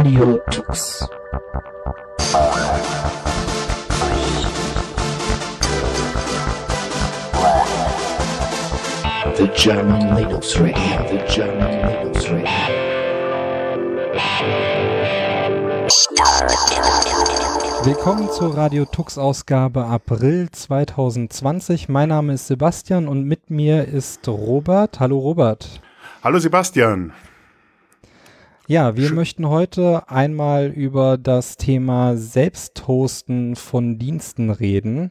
Radio Tux. The German Linux Radio, the German Linux Radio. Willkommen zur Radio Tux Ausgabe April 2020. Mein Name ist Sebastian und mit mir ist Robert. Hallo Robert. Hallo Sebastian. Ja, wir möchten heute einmal über das Thema Selbsthosten von Diensten reden.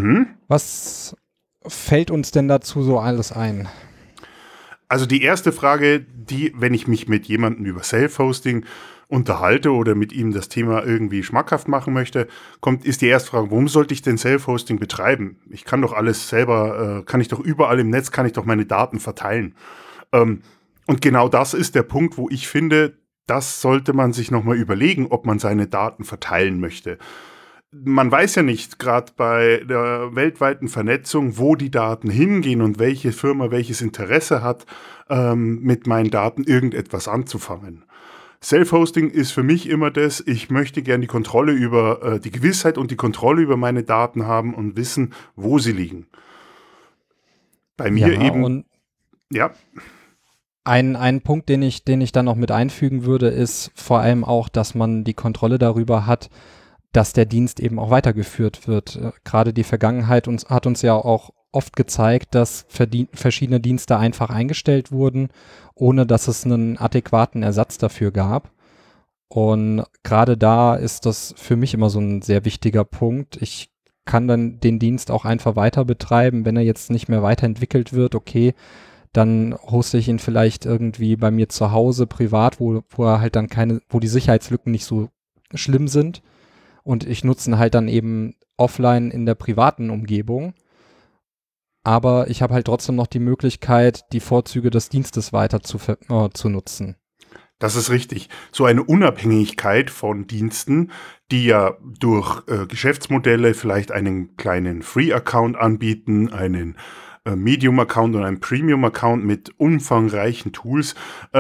Was fällt uns denn dazu so alles ein? Also die erste Frage, wenn ich mich mit jemandem über Self-Hosting unterhalte oder mit ihm das Thema irgendwie schmackhaft machen möchte, ist die erste Frage, warum sollte ich denn Self-Hosting betreiben? Ich kann doch alles selber, kann ich doch überall im Netz, kann ich doch meine Daten verteilen. Und genau das ist der Punkt, wo ich finde, das sollte man sich nochmal überlegen, ob man seine Daten verteilen möchte. Man weiß ja nicht, gerade bei der weltweiten Vernetzung, wo die Daten hingehen und welche Firma welches Interesse hat, mit meinen Daten irgendetwas anzufangen. Self-Hosting ist für mich immer das, ich möchte gern die Kontrolle über die Gewissheit und die Kontrolle über meine Daten haben und wissen, wo sie liegen. Bei mir eben, ja. Ein Punkt, den ich dann noch mit einfügen würde, ist vor allem auch, dass man die Kontrolle darüber hat, dass der Dienst eben auch weitergeführt wird. Gerade die Vergangenheit hat uns ja auch oft gezeigt, dass verschiedene Dienste einfach eingestellt wurden, ohne dass es einen adäquaten Ersatz dafür gab. Und gerade da ist das für mich immer so ein sehr wichtiger Punkt. Ich kann dann den Dienst auch einfach weiter betreiben, wenn er jetzt nicht mehr weiterentwickelt wird, okay, dann hoste ich ihn vielleicht irgendwie bei mir zu Hause privat, wo er halt dann wo die Sicherheitslücken nicht so schlimm sind. Und ich nutze ihn halt dann eben offline in der privaten Umgebung. Aber ich habe halt trotzdem noch die Möglichkeit, die Vorzüge des Dienstes weiter zu nutzen. Das ist richtig. So eine Unabhängigkeit von Diensten, die ja durch Geschäftsmodelle vielleicht einen kleinen Free-Account anbieten, einen Medium-Account und einen Premium-Account mit umfangreichen Tools,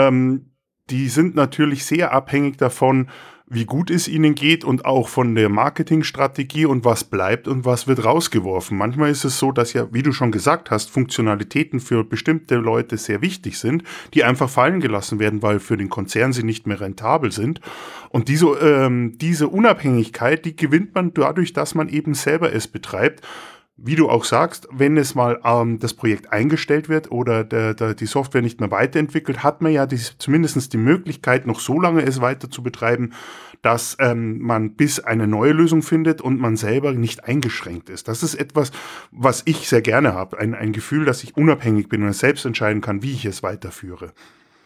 die sind natürlich sehr abhängig davon, wie gut es ihnen geht und auch von der Marketingstrategie und was bleibt und was wird rausgeworfen. Manchmal ist es so, dass ja, wie du schon gesagt hast, Funktionalitäten für bestimmte Leute sehr wichtig sind, die einfach fallen gelassen werden, weil für den Konzern sie nicht mehr rentabel sind. Und diese Unabhängigkeit, die gewinnt man dadurch, dass man eben selber es betreibt. Wie du auch sagst, wenn es mal das Projekt eingestellt wird oder die Software nicht mehr weiterentwickelt, hat man ja zumindest die Möglichkeit, noch so lange es weiter zu betreiben, dass man bis eine neue Lösung findet und man selber nicht eingeschränkt ist. Das ist etwas, was ich sehr gerne habe. Ein Gefühl, dass ich unabhängig bin und selbst entscheiden kann, wie ich es weiterführe.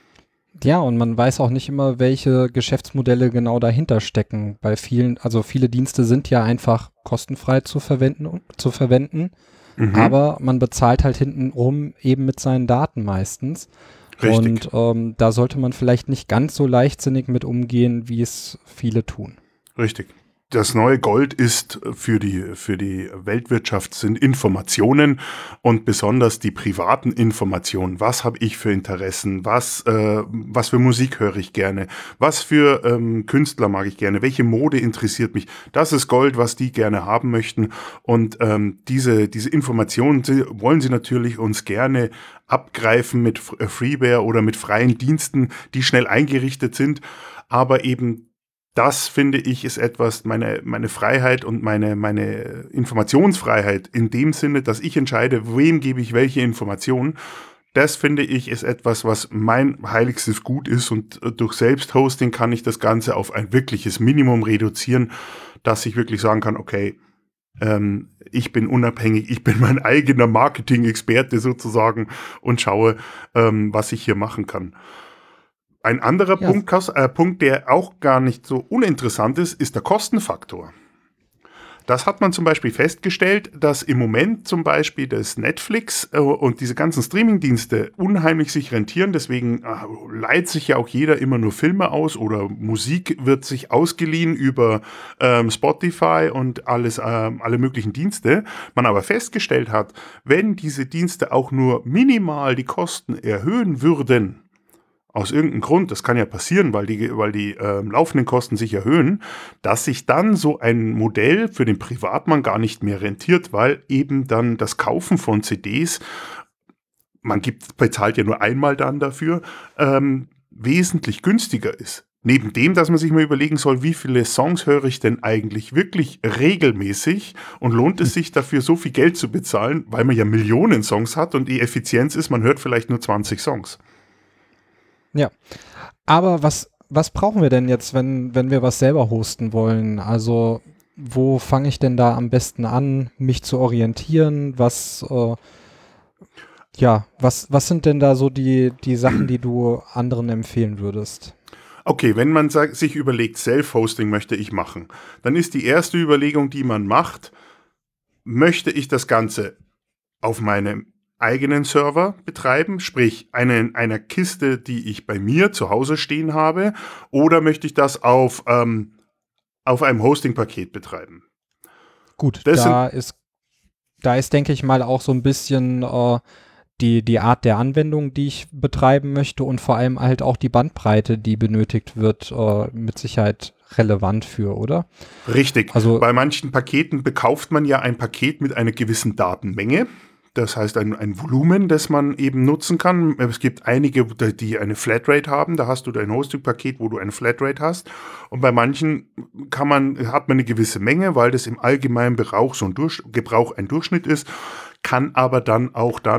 Ja, und man weiß auch nicht immer, welche Geschäftsmodelle genau dahinter stecken. Bei viele Dienste sind ja einfach kostenfrei zu verwenden, aber man bezahlt halt hintenrum eben mit seinen Daten meistens. Richtig. Und da sollte man vielleicht nicht ganz so leichtsinnig mit umgehen, wie es viele tun. Richtig. Das neue Gold ist für die Weltwirtschaft sind Informationen und besonders die privaten Informationen. Was habe ich für Interessen? Was für Musik höre ich gerne? Was für Künstler mag ich gerne? Welche Mode interessiert mich? Das ist Gold, was die gerne haben möchten. Und diese Informationen wollen sie natürlich uns gerne abgreifen mit Freeware oder mit freien Diensten, die schnell eingerichtet sind, aber eben das, finde ich, ist etwas, meine Freiheit und meine Informationsfreiheit in dem Sinne, dass ich entscheide, wem gebe ich welche Informationen. Das, finde ich, ist etwas, was mein heiligstes Gut ist und durch Selbsthosting kann ich das Ganze auf ein wirkliches Minimum reduzieren, dass ich wirklich sagen kann, okay, ich bin unabhängig, ich bin mein eigener Marketing-Experte sozusagen und schaue, was ich hier machen kann. Ein anderer Punkt, der auch gar nicht so uninteressant ist der Kostenfaktor. Das hat man zum Beispiel festgestellt, dass im Moment zum Beispiel das Netflix und diese ganzen Streamingdienste unheimlich sich rentieren. Deswegen leiht sich ja auch jeder immer nur Filme aus oder Musik wird sich ausgeliehen über Spotify und alle möglichen Dienste. Man aber festgestellt hat, wenn diese Dienste auch nur minimal die Kosten erhöhen würden, aus irgendeinem Grund, das kann ja passieren, weil die laufenden Kosten sich erhöhen, dass sich dann so ein Modell für den Privatmann gar nicht mehr rentiert, weil eben dann das Kaufen von CDs, bezahlt ja nur einmal dann dafür, wesentlich günstiger ist. Neben dem, dass man sich mal überlegen soll, wie viele Songs höre ich denn eigentlich wirklich regelmäßig und lohnt es sich dafür so viel Geld zu bezahlen, weil man ja Millionen Songs hat und die Effizienz ist, man hört vielleicht nur 20 Songs. Ja, aber was brauchen wir denn jetzt, wenn wir was selber hosten wollen? Also wo fange ich denn da am besten an, mich zu orientieren? Was sind denn da so die Sachen, die du anderen empfehlen würdest? Okay, wenn man sich überlegt, Self-Hosting möchte ich machen, dann ist die erste Überlegung, die man macht, möchte ich das Ganze auf meinem eigenen Server betreiben, sprich einer Kiste, die ich bei mir zu Hause stehen habe, oder möchte ich das auf einem Hosting-Paket betreiben? Gut, da ist, denke ich mal, auch so ein bisschen die Art der Anwendung, die ich betreiben möchte und vor allem halt auch die Bandbreite, die benötigt wird, mit Sicherheit relevant für, oder? Richtig. Also bei manchen Paketen bekauft man ja ein Paket mit einer gewissen Datenmenge. Das heißt ein Volumen, das man eben nutzen kann. Es gibt einige, die eine Flatrate haben. Da hast du dein Hosting-Paket, wo du eine Flatrate hast. Und bei manchen hat man eine gewisse Menge, weil das im allgemeinen Gebrauch ein Durchschnitt ist. Kann aber dann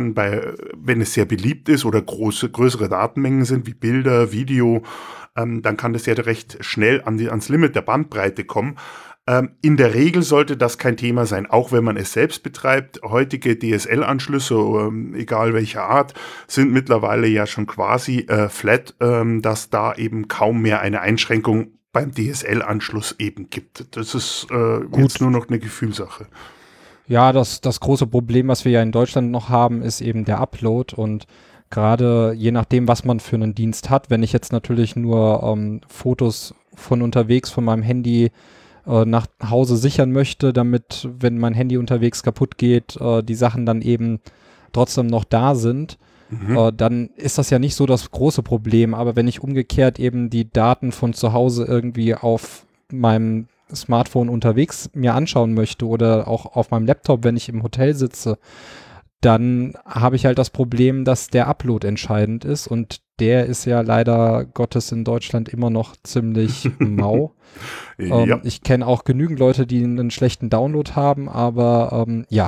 wenn es sehr beliebt ist oder größere Datenmengen sind, wie Bilder, Video, dann kann das ja recht schnell ans Limit der Bandbreite kommen. In der Regel sollte das kein Thema sein, auch wenn man es selbst betreibt. Heutige DSL-Anschlüsse, egal welcher Art, sind mittlerweile ja schon quasi flat, dass da eben kaum mehr eine Einschränkung beim DSL-Anschluss eben gibt. Das ist jetzt nur noch eine Gefühlssache. Ja, das große Problem, was wir ja in Deutschland noch haben, ist eben der Upload und gerade je nachdem, was man für einen Dienst hat, wenn ich jetzt natürlich nur Fotos von unterwegs von meinem Handy nach Hause sichern möchte, damit, wenn mein Handy unterwegs kaputt geht, die Sachen dann eben trotzdem noch da sind, dann ist das ja nicht so das große Problem. Aber wenn ich umgekehrt eben die Daten von zu Hause irgendwie auf meinem Smartphone unterwegs mir anschauen möchte oder auch auf meinem Laptop, wenn ich im Hotel sitze, dann habe ich halt das Problem, dass der Upload entscheidend ist und der ist ja leider Gottes in Deutschland immer noch ziemlich mau. Ja. Ich kenne auch genügend Leute, die einen schlechten Download haben, aber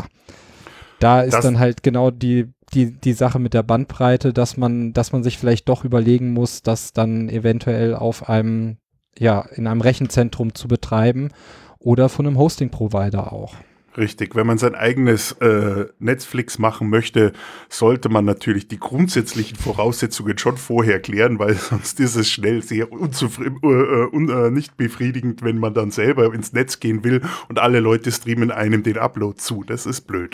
da ist dann halt genau die Sache mit der Bandbreite, dass man sich vielleicht doch überlegen muss, das dann eventuell in einem Rechenzentrum zu betreiben oder von einem Hosting-Provider auch. Richtig, wenn man sein eigenes Netflix machen möchte, sollte man natürlich die grundsätzlichen Voraussetzungen schon vorher klären, weil sonst ist es schnell sehr nicht befriedigend, wenn man dann selber ins Netz gehen will und alle Leute streamen einem den Upload zu. Das ist blöd.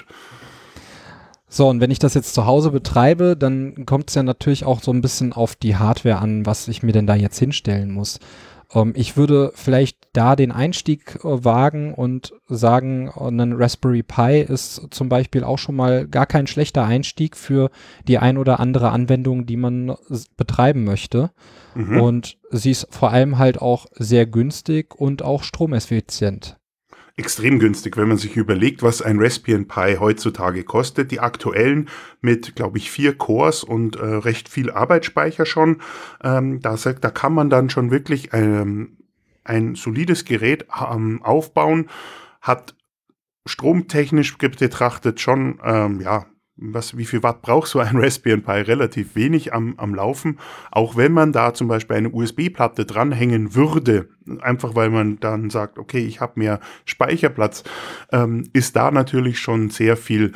So, und wenn ich das jetzt zu Hause betreibe, dann kommt es ja natürlich auch so ein bisschen auf die Hardware an, was ich mir denn da jetzt hinstellen muss. Ich würde vielleicht da den Einstieg wagen und sagen, ein Raspberry Pi ist zum Beispiel auch schon mal gar kein schlechter Einstieg für die ein oder andere Anwendung, die man betreiben möchte. Und sie ist vor allem halt auch sehr günstig und auch stromeffizient. Extrem günstig, wenn man sich überlegt, was ein Raspberry Pi heutzutage kostet. Die aktuellen mit, glaube ich, 4 Cores und recht viel Arbeitsspeicher schon. Da kann man dann schon wirklich ein solides Gerät aufbauen. Hat stromtechnisch betrachtet schon, wie viel Watt braucht so ein Raspberry Pi? Relativ wenig am Laufen. Auch wenn man da zum Beispiel eine USB-Platte dranhängen würde, einfach weil man dann sagt, okay, ich habe mehr Speicherplatz, ist da natürlich schon sehr viel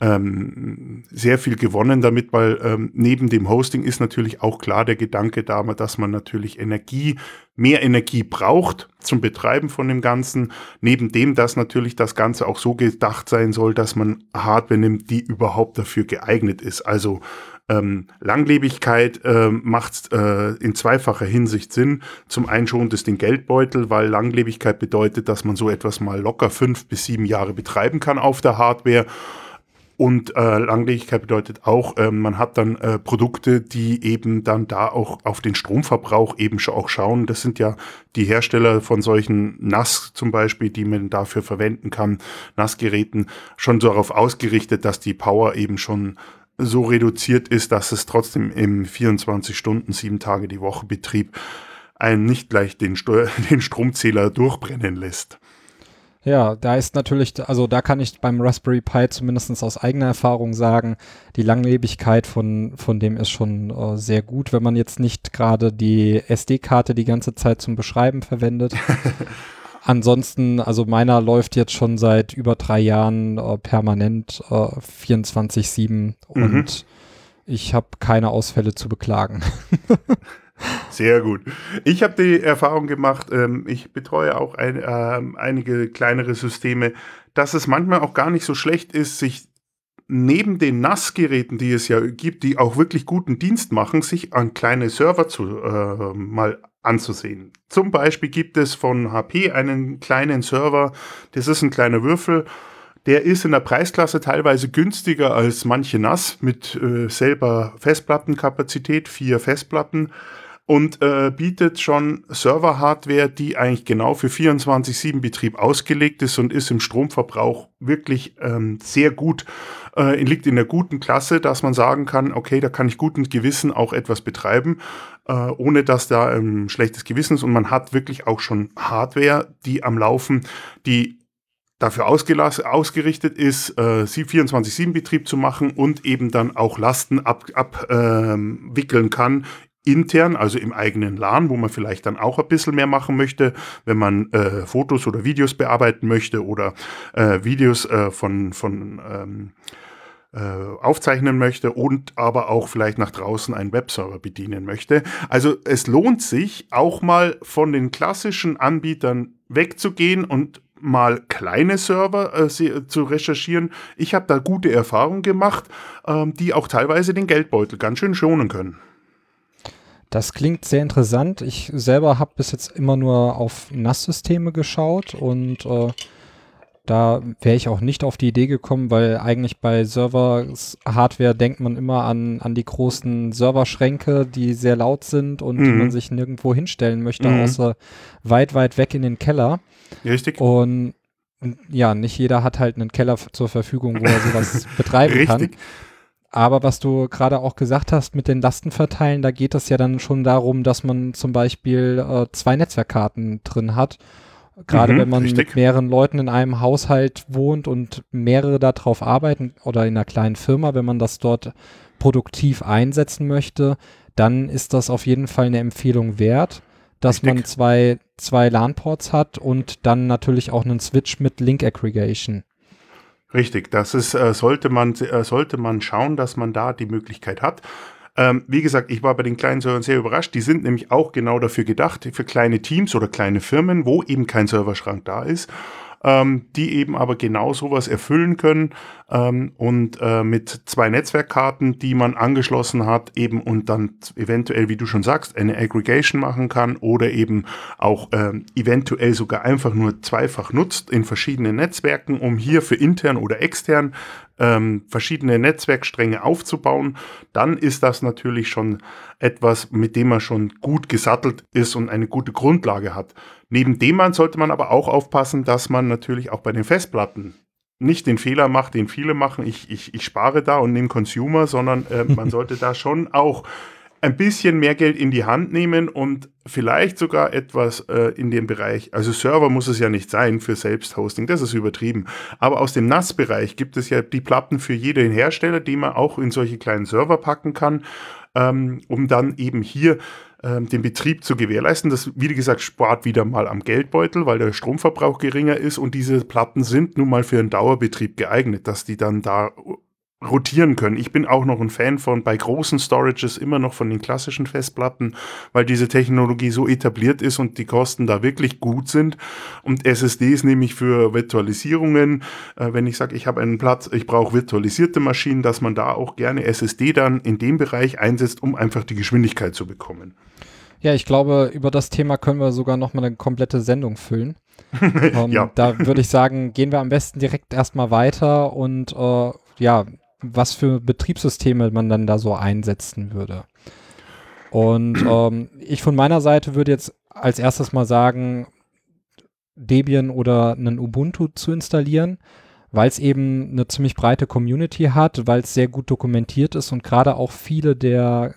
gewonnen damit, weil neben dem Hosting ist natürlich auch klar der Gedanke da, dass man natürlich mehr Energie braucht zum Betreiben von dem Ganzen. Neben dem, dass natürlich das Ganze auch so gedacht sein soll, dass man Hardware nimmt, die überhaupt dafür geeignet ist. Also Langlebigkeit macht in zweifacher Hinsicht Sinn. Zum einen schont es den Geldbeutel, weil Langlebigkeit bedeutet, dass man so etwas mal locker 5 bis 7 Jahre betreiben kann auf der Hardware. Und Langlebigkeit bedeutet auch, man hat dann Produkte, die eben dann da auch auf den Stromverbrauch eben auch schauen. Das sind ja die Hersteller von solchen NAS zum Beispiel, die man dafür verwenden kann, NAS-Geräten, schon darauf ausgerichtet, dass die Power eben schon so reduziert ist, dass es trotzdem im 24 Stunden, 7 Tage die Woche Betrieb einen nicht gleich den Stromzähler durchbrennen lässt. Ja, da ist natürlich, also da kann ich beim Raspberry Pi zumindest aus eigener Erfahrung sagen, die Langlebigkeit von dem ist schon sehr gut, wenn man jetzt nicht gerade die SD-Karte die ganze Zeit zum Beschreiben verwendet. Ansonsten, also meiner läuft jetzt schon seit über 3 Jahren permanent 24/7 und ich habe keine Ausfälle zu beklagen. Sehr gut. Ich habe die Erfahrung gemacht, ich betreue auch einige kleinere Systeme, dass es manchmal auch gar nicht so schlecht ist, sich neben den NAS-Geräten, die es ja gibt, die auch wirklich guten Dienst machen, sich an kleine Server mal anzusehen. Zum Beispiel gibt es von HP einen kleinen Server, das ist ein kleiner Würfel, der ist in der Preisklasse teilweise günstiger als manche NAS mit selber Festplattenkapazität, 4 Festplatten. Und bietet schon Server-Hardware, die eigentlich genau für 24/7-Betrieb ausgelegt ist und ist im Stromverbrauch wirklich sehr gut, liegt in der guten Klasse, dass man sagen kann, okay, da kann ich guten Gewissen auch etwas betreiben, ohne dass da ein schlechtes Gewissen ist. Und man hat wirklich auch schon Hardware, die am Laufen, die dafür ausgerichtet ist, 24/7-Betrieb zu machen und eben dann auch Lasten abwickeln kann, intern, also im eigenen LAN, wo man vielleicht dann auch ein bisschen mehr machen möchte, wenn man Fotos oder Videos bearbeiten möchte oder Videos aufzeichnen möchte und aber auch vielleicht nach draußen einen Webserver bedienen möchte. Also es lohnt sich auch mal von den klassischen Anbietern wegzugehen und mal kleine Server zu recherchieren. Ich habe da gute Erfahrungen gemacht, die auch teilweise den Geldbeutel ganz schön schonen können. Das klingt sehr interessant. Ich selber habe bis jetzt immer nur auf NAS-Systeme geschaut und da wäre ich auch nicht auf die Idee gekommen, weil eigentlich bei Server-Hardware denkt man immer an die großen Serverschränke, die sehr laut sind und die man sich nirgendwo hinstellen möchte, außer weit, weit weg in den Keller. Richtig. Und ja, nicht jeder hat halt einen Keller zur Verfügung, wo er sowas betreiben kann. Aber was du gerade auch gesagt hast mit den Lastenverteilen, da geht es ja dann schon darum, dass man zum Beispiel 2 Netzwerkkarten drin hat. Gerade wenn man mit mehreren Leuten in einem Haushalt wohnt und mehrere darauf arbeiten oder in einer kleinen Firma, wenn man das dort produktiv einsetzen möchte, dann ist das auf jeden Fall eine Empfehlung wert, dass man zwei LAN-Ports hat und dann natürlich auch einen Switch mit Link Aggregation. Richtig, das ist, sollte man schauen, dass man da die Möglichkeit hat. Wie gesagt, ich war bei den kleinen Servern sehr überrascht. Die sind nämlich auch genau dafür gedacht, für kleine Teams oder kleine Firmen, wo eben kein Serverschrank da ist, die eben aber genau sowas erfüllen können und mit 2 Netzwerkkarten, die man angeschlossen hat, eben und dann eventuell, wie du schon sagst, eine Aggregation machen kann oder eben auch eventuell sogar einfach nur zweifach nutzt in verschiedenen Netzwerken, um hier für intern oder extern verschiedene Netzwerkstränge aufzubauen, dann ist das natürlich schon etwas, mit dem man schon gut gesattelt ist und eine gute Grundlage hat. Neben dem sollte man aber auch aufpassen, dass man natürlich auch bei den Festplatten nicht den Fehler macht, den viele machen, ich spare da und nehme Consumer, sondern man sollte da schon auch ein bisschen mehr Geld in die Hand nehmen und vielleicht sogar etwas in dem Bereich, also Server muss es ja nicht sein für Selbsthosting, das ist übertrieben, aber aus dem NAS-Bereich gibt es ja die Platten für jeden Hersteller, die man auch in solche kleinen Server packen kann, um dann eben hier den Betrieb zu gewährleisten. Das, wie gesagt, spart wieder mal am Geldbeutel, weil der Stromverbrauch geringer ist und diese Platten sind nun mal für einen Dauerbetrieb geeignet, dass die dann da rotieren können. Ich bin auch noch ein Fan von bei großen Storages immer noch von den klassischen Festplatten, weil diese Technologie so etabliert ist und die Kosten da wirklich gut sind. Und SSDs nehme ich für Virtualisierungen. Wenn ich sage, ich habe einen Platz, ich brauche virtualisierte Maschinen, dass man da auch gerne SSD dann in dem Bereich einsetzt, um einfach die Geschwindigkeit zu bekommen. Ja, ich glaube, über das Thema können wir sogar noch mal eine komplette Sendung füllen. Ja. Da würde ich sagen, gehen wir am besten direkt erstmal weiter und was für Betriebssysteme man dann da so einsetzen würde. Und ich von meiner Seite würde jetzt als erstes mal sagen, Debian oder einen Ubuntu zu installieren, weil es eben eine ziemlich breite Community hat, weil es sehr gut dokumentiert ist und gerade auch viele der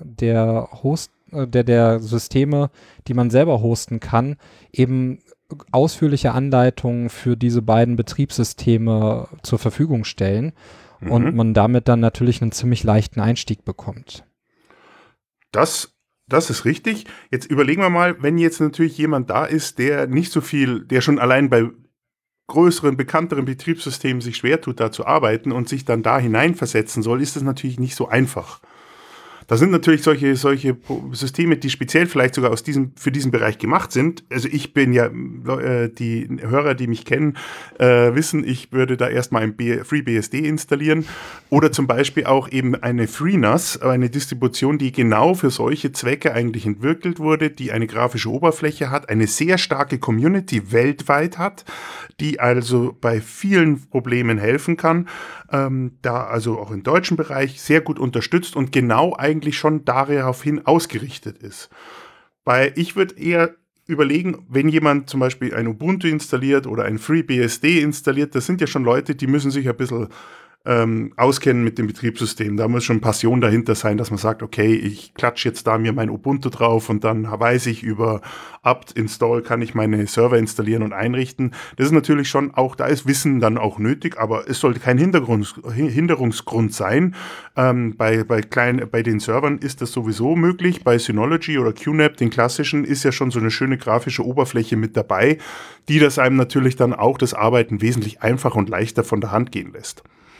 Systeme, die man selber hosten kann, eben ausführliche Anleitungen für diese beiden Betriebssysteme zur Verfügung stellen und man damit dann natürlich einen ziemlich leichten Einstieg bekommt. Das ist richtig. Jetzt überlegen wir mal, wenn jetzt natürlich jemand da ist, der nicht so viel, der schon allein bei größeren, bekannteren Betriebssystemen sich schwer tut, da zu arbeiten und sich dann da hineinversetzen soll, ist das natürlich nicht so einfach. Da sind natürlich solche Systeme, die speziell vielleicht sogar für diesen Bereich gemacht sind. Also ich bin ja, die Hörer, die mich kennen, wissen, ich würde da erstmal ein FreeBSD installieren oder zum Beispiel auch eben eine FreeNAS, eine Distribution, die genau für solche Zwecke eigentlich entwickelt wurde, die eine grafische Oberfläche hat, eine sehr starke Community weltweit hat, die also bei vielen Problemen helfen kann, da also auch im deutschen Bereich sehr gut unterstützt und genau eigentlich schon daraufhin ausgerichtet ist. Weil ich würde eher überlegen, wenn jemand zum Beispiel ein Ubuntu installiert oder ein FreeBSD installiert, das sind ja schon Leute, die müssen sich ein bisschen auskennen mit dem Betriebssystem. Da muss schon Passion dahinter sein, dass man sagt, okay, ich klatsche jetzt da mir mein Ubuntu drauf und dann weiß ich, über apt-install kann ich meine Server installieren und einrichten. Das ist natürlich schon auch, da ist Wissen dann auch nötig, aber es sollte kein Hinderungsgrund sein. Bei den Servern ist das sowieso möglich. Bei Synology oder QNAP, den klassischen, ist ja schon so eine schöne grafische Oberfläche mit dabei, die das einem natürlich dann auch das Arbeiten wesentlich einfacher und leichter von der Hand gehen lässt.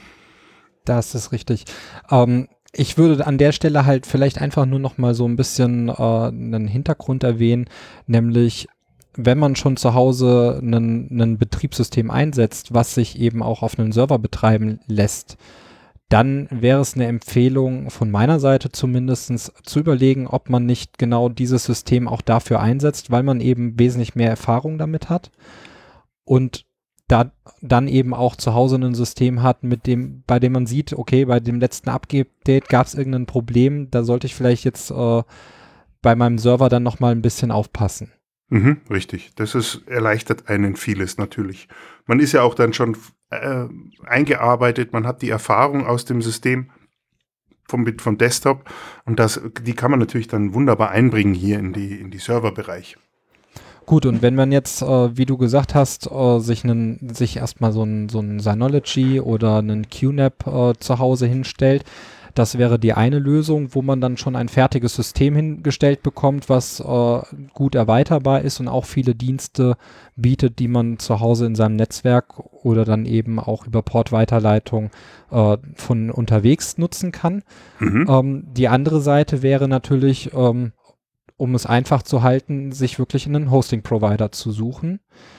Das ist richtig. Ich würde an der Stelle halt vielleicht einfach nur noch mal so ein bisschen einen Hintergrund erwähnen, nämlich wenn man schon zu Hause ein Betriebssystem einsetzt, was sich eben auch auf einem Server betreiben lässt, dann wäre es eine Empfehlung von meiner Seite zumindest zu überlegen, ob man nicht genau dieses System auch dafür einsetzt, weil man eben wesentlich mehr Erfahrung damit hat und da dann eben auch zu Hause ein System hat, bei dem man sieht, okay, bei dem letzten Update gab es irgendein Problem, da sollte ich vielleicht jetzt bei meinem Server dann nochmal ein bisschen aufpassen. Richtig, erleichtert einen vieles natürlich. Man ist ja auch dann schon eingearbeitet, man hat die Erfahrung aus dem System vom Desktop und die kann man natürlich dann wunderbar einbringen hier in die Serverbereich. Gut, und wenn man jetzt, wie du gesagt hast, sich erstmal so ein Synology oder einen QNAP zu Hause hinstellt, das wäre die eine Lösung, wo man dann schon ein fertiges System hingestellt bekommt, was gut erweiterbar ist und auch viele Dienste bietet, die man zu Hause in seinem Netzwerk oder dann eben auch über Portweiterleitung von unterwegs nutzen kann. Die andere Seite wäre natürlich, um es einfach zu halten, sich wirklich einen Hosting-Provider zu suchen.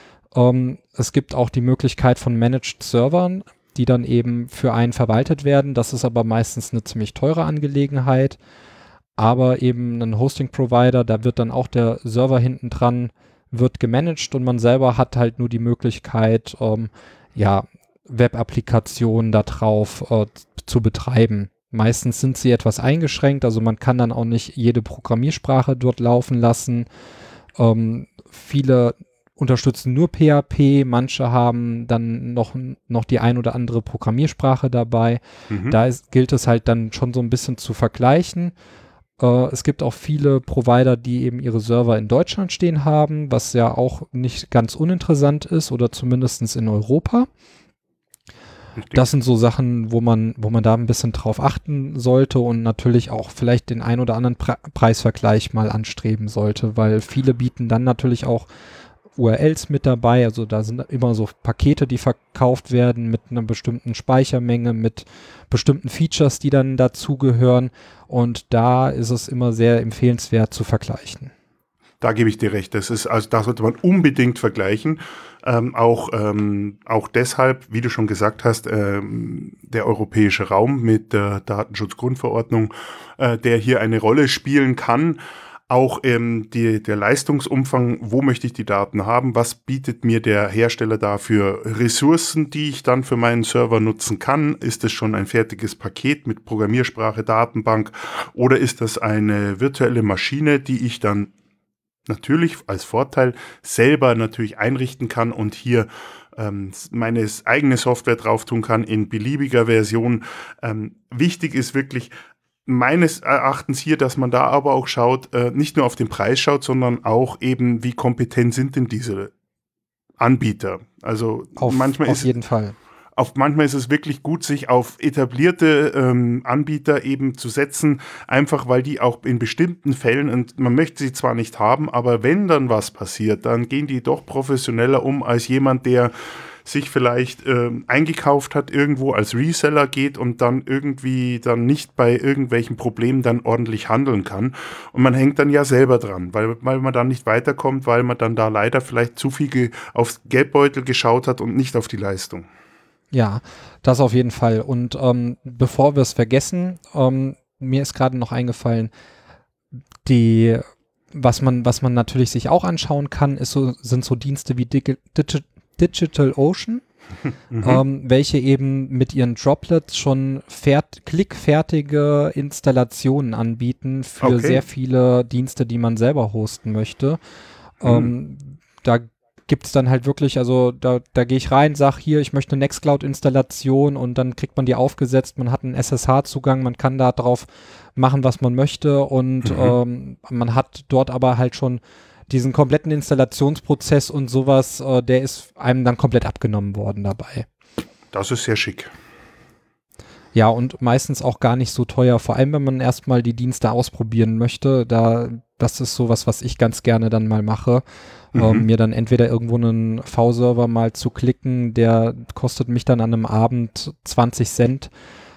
Es gibt auch die Möglichkeit von Managed Servern, die dann eben für einen verwaltet werden. Das ist aber meistens eine ziemlich teure Angelegenheit. Aber eben ein Hosting-Provider, da wird dann auch der Server hinten dran, wird gemanagt und man selber hat halt nur die Möglichkeit, Web-Applikationen da drauf zu betreiben. Meistens sind sie etwas eingeschränkt, also man kann dann auch nicht jede Programmiersprache dort laufen lassen. Viele unterstützen nur PHP, manche haben dann noch die ein oder andere Programmiersprache dabei. Da gilt es halt dann schon so ein bisschen zu vergleichen. Es gibt auch viele Provider, die eben ihre Server in Deutschland stehen haben, was ja auch nicht ganz uninteressant ist oder zumindest in Europa. Das sind so Sachen, wo man da ein bisschen drauf achten sollte und natürlich auch vielleicht den ein oder anderen Preisvergleich mal anstreben sollte, weil viele bieten dann natürlich auch URLs mit dabei, also da sind immer so Pakete, die verkauft werden mit einer bestimmten Speichermenge, mit bestimmten Features, die dann dazugehören und da ist es immer sehr empfehlenswert zu vergleichen. Da gebe ich dir recht. Da sollte man unbedingt vergleichen. Auch deshalb, wie du schon gesagt hast, der europäische Raum mit der Datenschutzgrundverordnung, der hier eine Rolle spielen kann. Auch der Leistungsumfang, wo möchte ich die Daten haben, was bietet mir der Hersteller da für Ressourcen, die ich dann für meinen Server nutzen kann. Ist es schon ein fertiges Paket mit Programmiersprache, Datenbank oder ist das eine virtuelle Maschine, die ich dann natürlich als Vorteil selber natürlich einrichten kann und hier meine eigene Software drauf tun kann in beliebiger Version. Wichtig ist wirklich meines Erachtens hier, dass man da aber auch schaut, nicht nur auf den Preis schaut, sondern auch eben, wie kompetent sind denn diese Anbieter. Also manchmal auf jeden Fall. Manchmal ist es wirklich gut, sich auf etablierte Anbieter eben zu setzen, einfach weil die auch in bestimmten Fällen, und man möchte sie zwar nicht haben, aber wenn dann was passiert, dann gehen die doch professioneller um als jemand, der sich vielleicht eingekauft hat, irgendwo als Reseller geht und dann irgendwie dann nicht bei irgendwelchen Problemen dann ordentlich handeln kann. Und man hängt dann ja selber dran, weil man dann nicht weiterkommt, weil man dann da leider vielleicht zu viel aufs Geldbeutel geschaut hat und nicht auf die Leistung. Ja, das auf jeden Fall. Und bevor wir es vergessen, mir ist gerade noch eingefallen, was man natürlich sich auch anschauen kann, sind so Dienste wie DigitalOcean, welche eben mit ihren Droplets schon klickfertige Installationen anbieten für sehr viele Dienste, die man selber hosten möchte. Da gibt es dann halt wirklich, also da gehe ich rein, sage hier, ich möchte eine Nextcloud-Installation und dann kriegt man die aufgesetzt, man hat einen SSH-Zugang, man kann da drauf machen, was man möchte und man hat dort aber halt schon diesen kompletten Installationsprozess und sowas, der ist einem dann komplett abgenommen worden dabei. Das ist sehr schick. Ja, und meistens auch gar nicht so teuer, vor allem wenn man erstmal die Dienste ausprobieren möchte. Das ist sowas, was ich ganz gerne dann mal mache. Mir dann entweder irgendwo einen V-Server mal zu klicken, der kostet mich dann an einem Abend 20 Cent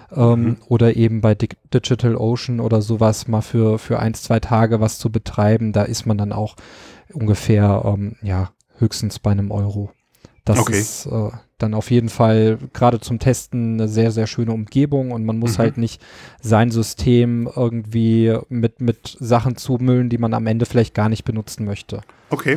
oder eben bei DigitalOcean oder sowas mal für 1-2 Tage was zu betreiben. Da ist man dann auch ungefähr höchstens bei einem Euro. Das ist dann auf jeden Fall gerade zum Testen eine sehr, sehr schöne Umgebung und man muss halt nicht sein System irgendwie mit Sachen zumüllen, die man am Ende vielleicht gar nicht benutzen möchte. Okay,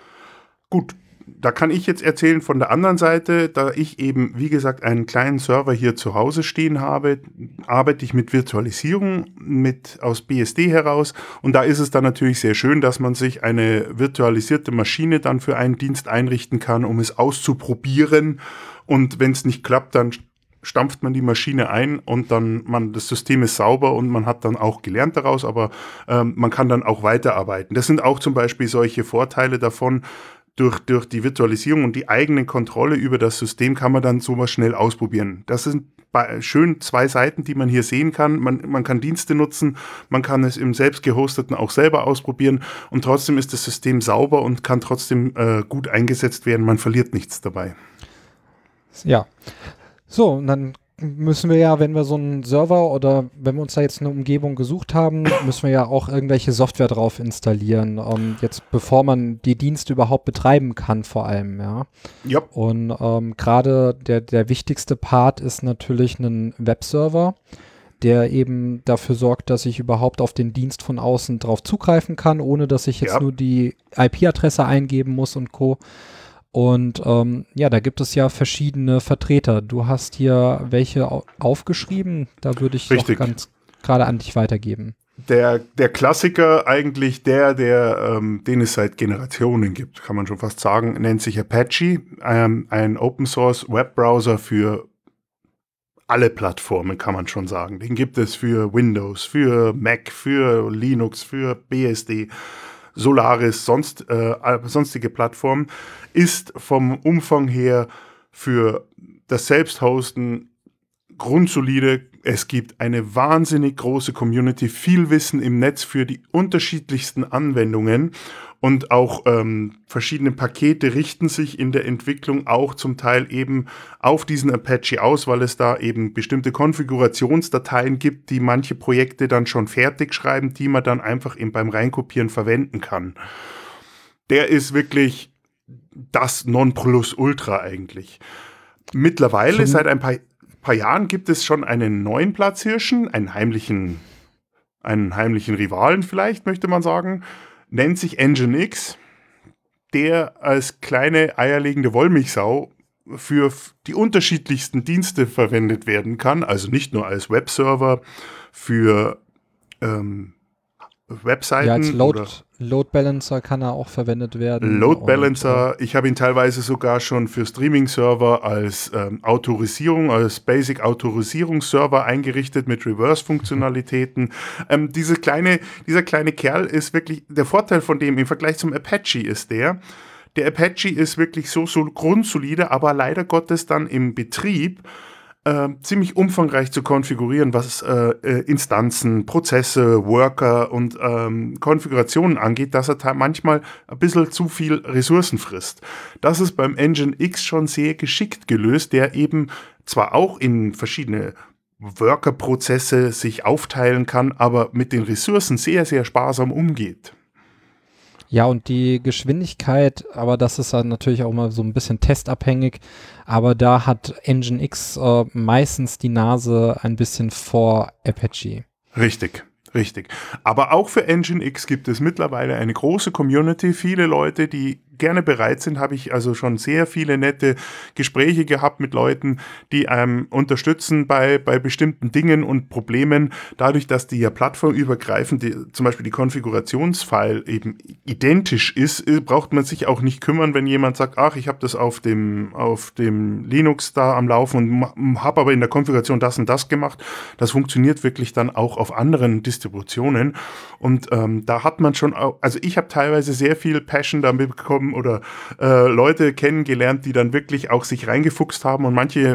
gut. Da kann ich jetzt erzählen von der anderen Seite, da ich eben, wie gesagt, einen kleinen Server hier zu Hause stehen habe, arbeite ich mit Virtualisierung aus BSD heraus und da ist es dann natürlich sehr schön, dass man sich eine virtualisierte Maschine dann für einen Dienst einrichten kann, um es auszuprobieren und wenn es nicht klappt, dann stampft man die Maschine ein und dann das System ist sauber und man hat dann auch gelernt daraus, aber man kann dann auch weiterarbeiten. Das sind auch zum Beispiel solche Vorteile davon. Durch die Virtualisierung und die eigene Kontrolle über das System kann man dann sowas schnell ausprobieren. Das sind schön 2 Seiten, die man hier sehen kann. Man kann Dienste nutzen, man kann es im selbst gehosteten auch selber ausprobieren und trotzdem ist das System sauber und kann trotzdem gut eingesetzt werden. Man verliert nichts dabei. Ja, so und dann müssen wir ja, wenn wir so einen Server oder wenn wir uns da jetzt eine Umgebung gesucht haben, müssen wir ja auch irgendwelche Software drauf installieren, jetzt bevor man die Dienste überhaupt betreiben kann vor allem, ja. Yep. Und gerade der wichtigste Part ist natürlich ein Webserver, der eben dafür sorgt, dass ich überhaupt auf den Dienst von außen drauf zugreifen kann, ohne dass ich jetzt nur die IP-Adresse eingeben muss und Co. Und da gibt es ja verschiedene Vertreter. Du hast hier welche aufgeschrieben, da würde ich doch ganz gerade an dich weitergeben. Der Klassiker eigentlich den es seit Generationen gibt, kann man schon fast sagen, nennt sich Apache, ein Open-Source-Webbrowser für alle Plattformen, kann man schon sagen. Den gibt es für Windows, für Mac, für Linux, für BSD, Solaris, sonstige Plattformen, ist vom Umfang her für das Selbsthosten grundsolide. Es gibt eine wahnsinnig große Community, viel Wissen im Netz für die unterschiedlichsten Anwendungen und auch verschiedene Pakete richten sich in der Entwicklung auch zum Teil eben auf diesen Apache aus, weil es da eben bestimmte Konfigurationsdateien gibt, die manche Projekte dann schon fertig schreiben, die man dann einfach eben beim Reinkopieren verwenden kann. Der ist wirklich das Nonplusultra eigentlich. Mittlerweile, seit ein paar Jahren, gibt es schon einen neuen Platzhirschen, einen heimlichen einen heimlichen Rivalen vielleicht, möchte man sagen, nennt sich Nginx, der als kleine eierlegende Wollmilchsau für die unterschiedlichsten Dienste verwendet werden kann, also nicht nur als Webserver für Webseiten. Ja, als Load Balancer kann er auch verwendet werden. Load Balancer, ich habe ihn teilweise sogar schon für Streaming-Server als Autorisierung, als Basic-Autorisierungsserver eingerichtet mit Reverse-Funktionalitäten. Dieser kleine Kerl ist wirklich, der Vorteil von dem im Vergleich zum Apache ist der Apache ist wirklich so grundsolide, aber leider Gottes dann im Betrieb ziemlich umfangreich zu konfigurieren, was Instanzen, Prozesse, Worker und Konfigurationen angeht, dass er manchmal ein bisschen zu viel Ressourcen frisst. Das ist beim Nginx schon sehr geschickt gelöst, der eben zwar auch in verschiedene Worker-Prozesse sich aufteilen kann, aber mit den Ressourcen sehr, sehr sparsam umgeht. Ja, und die Geschwindigkeit, aber das ist dann natürlich auch mal so ein bisschen testabhängig, aber da hat Nginx meistens die Nase ein bisschen vor Apache. Richtig. Aber auch für Nginx gibt es mittlerweile eine große Community, viele Leute, die gerne bereit sind, habe ich also schon sehr viele nette Gespräche gehabt mit Leuten, die einem unterstützen bei bestimmten Dingen und Problemen. Dadurch, dass die ja plattformübergreifend, zum Beispiel die Konfigurationsfile eben identisch ist, braucht man sich auch nicht kümmern, wenn jemand sagt, ach, ich habe das auf dem Linux da am Laufen und habe aber in der Konfiguration das und das gemacht. Das funktioniert wirklich dann auch auf anderen Distributionen. Und da hat man schon auch, also ich habe teilweise sehr viel Passion damit bekommen oder Leute kennengelernt, die dann wirklich auch sich reingefuchst haben und manche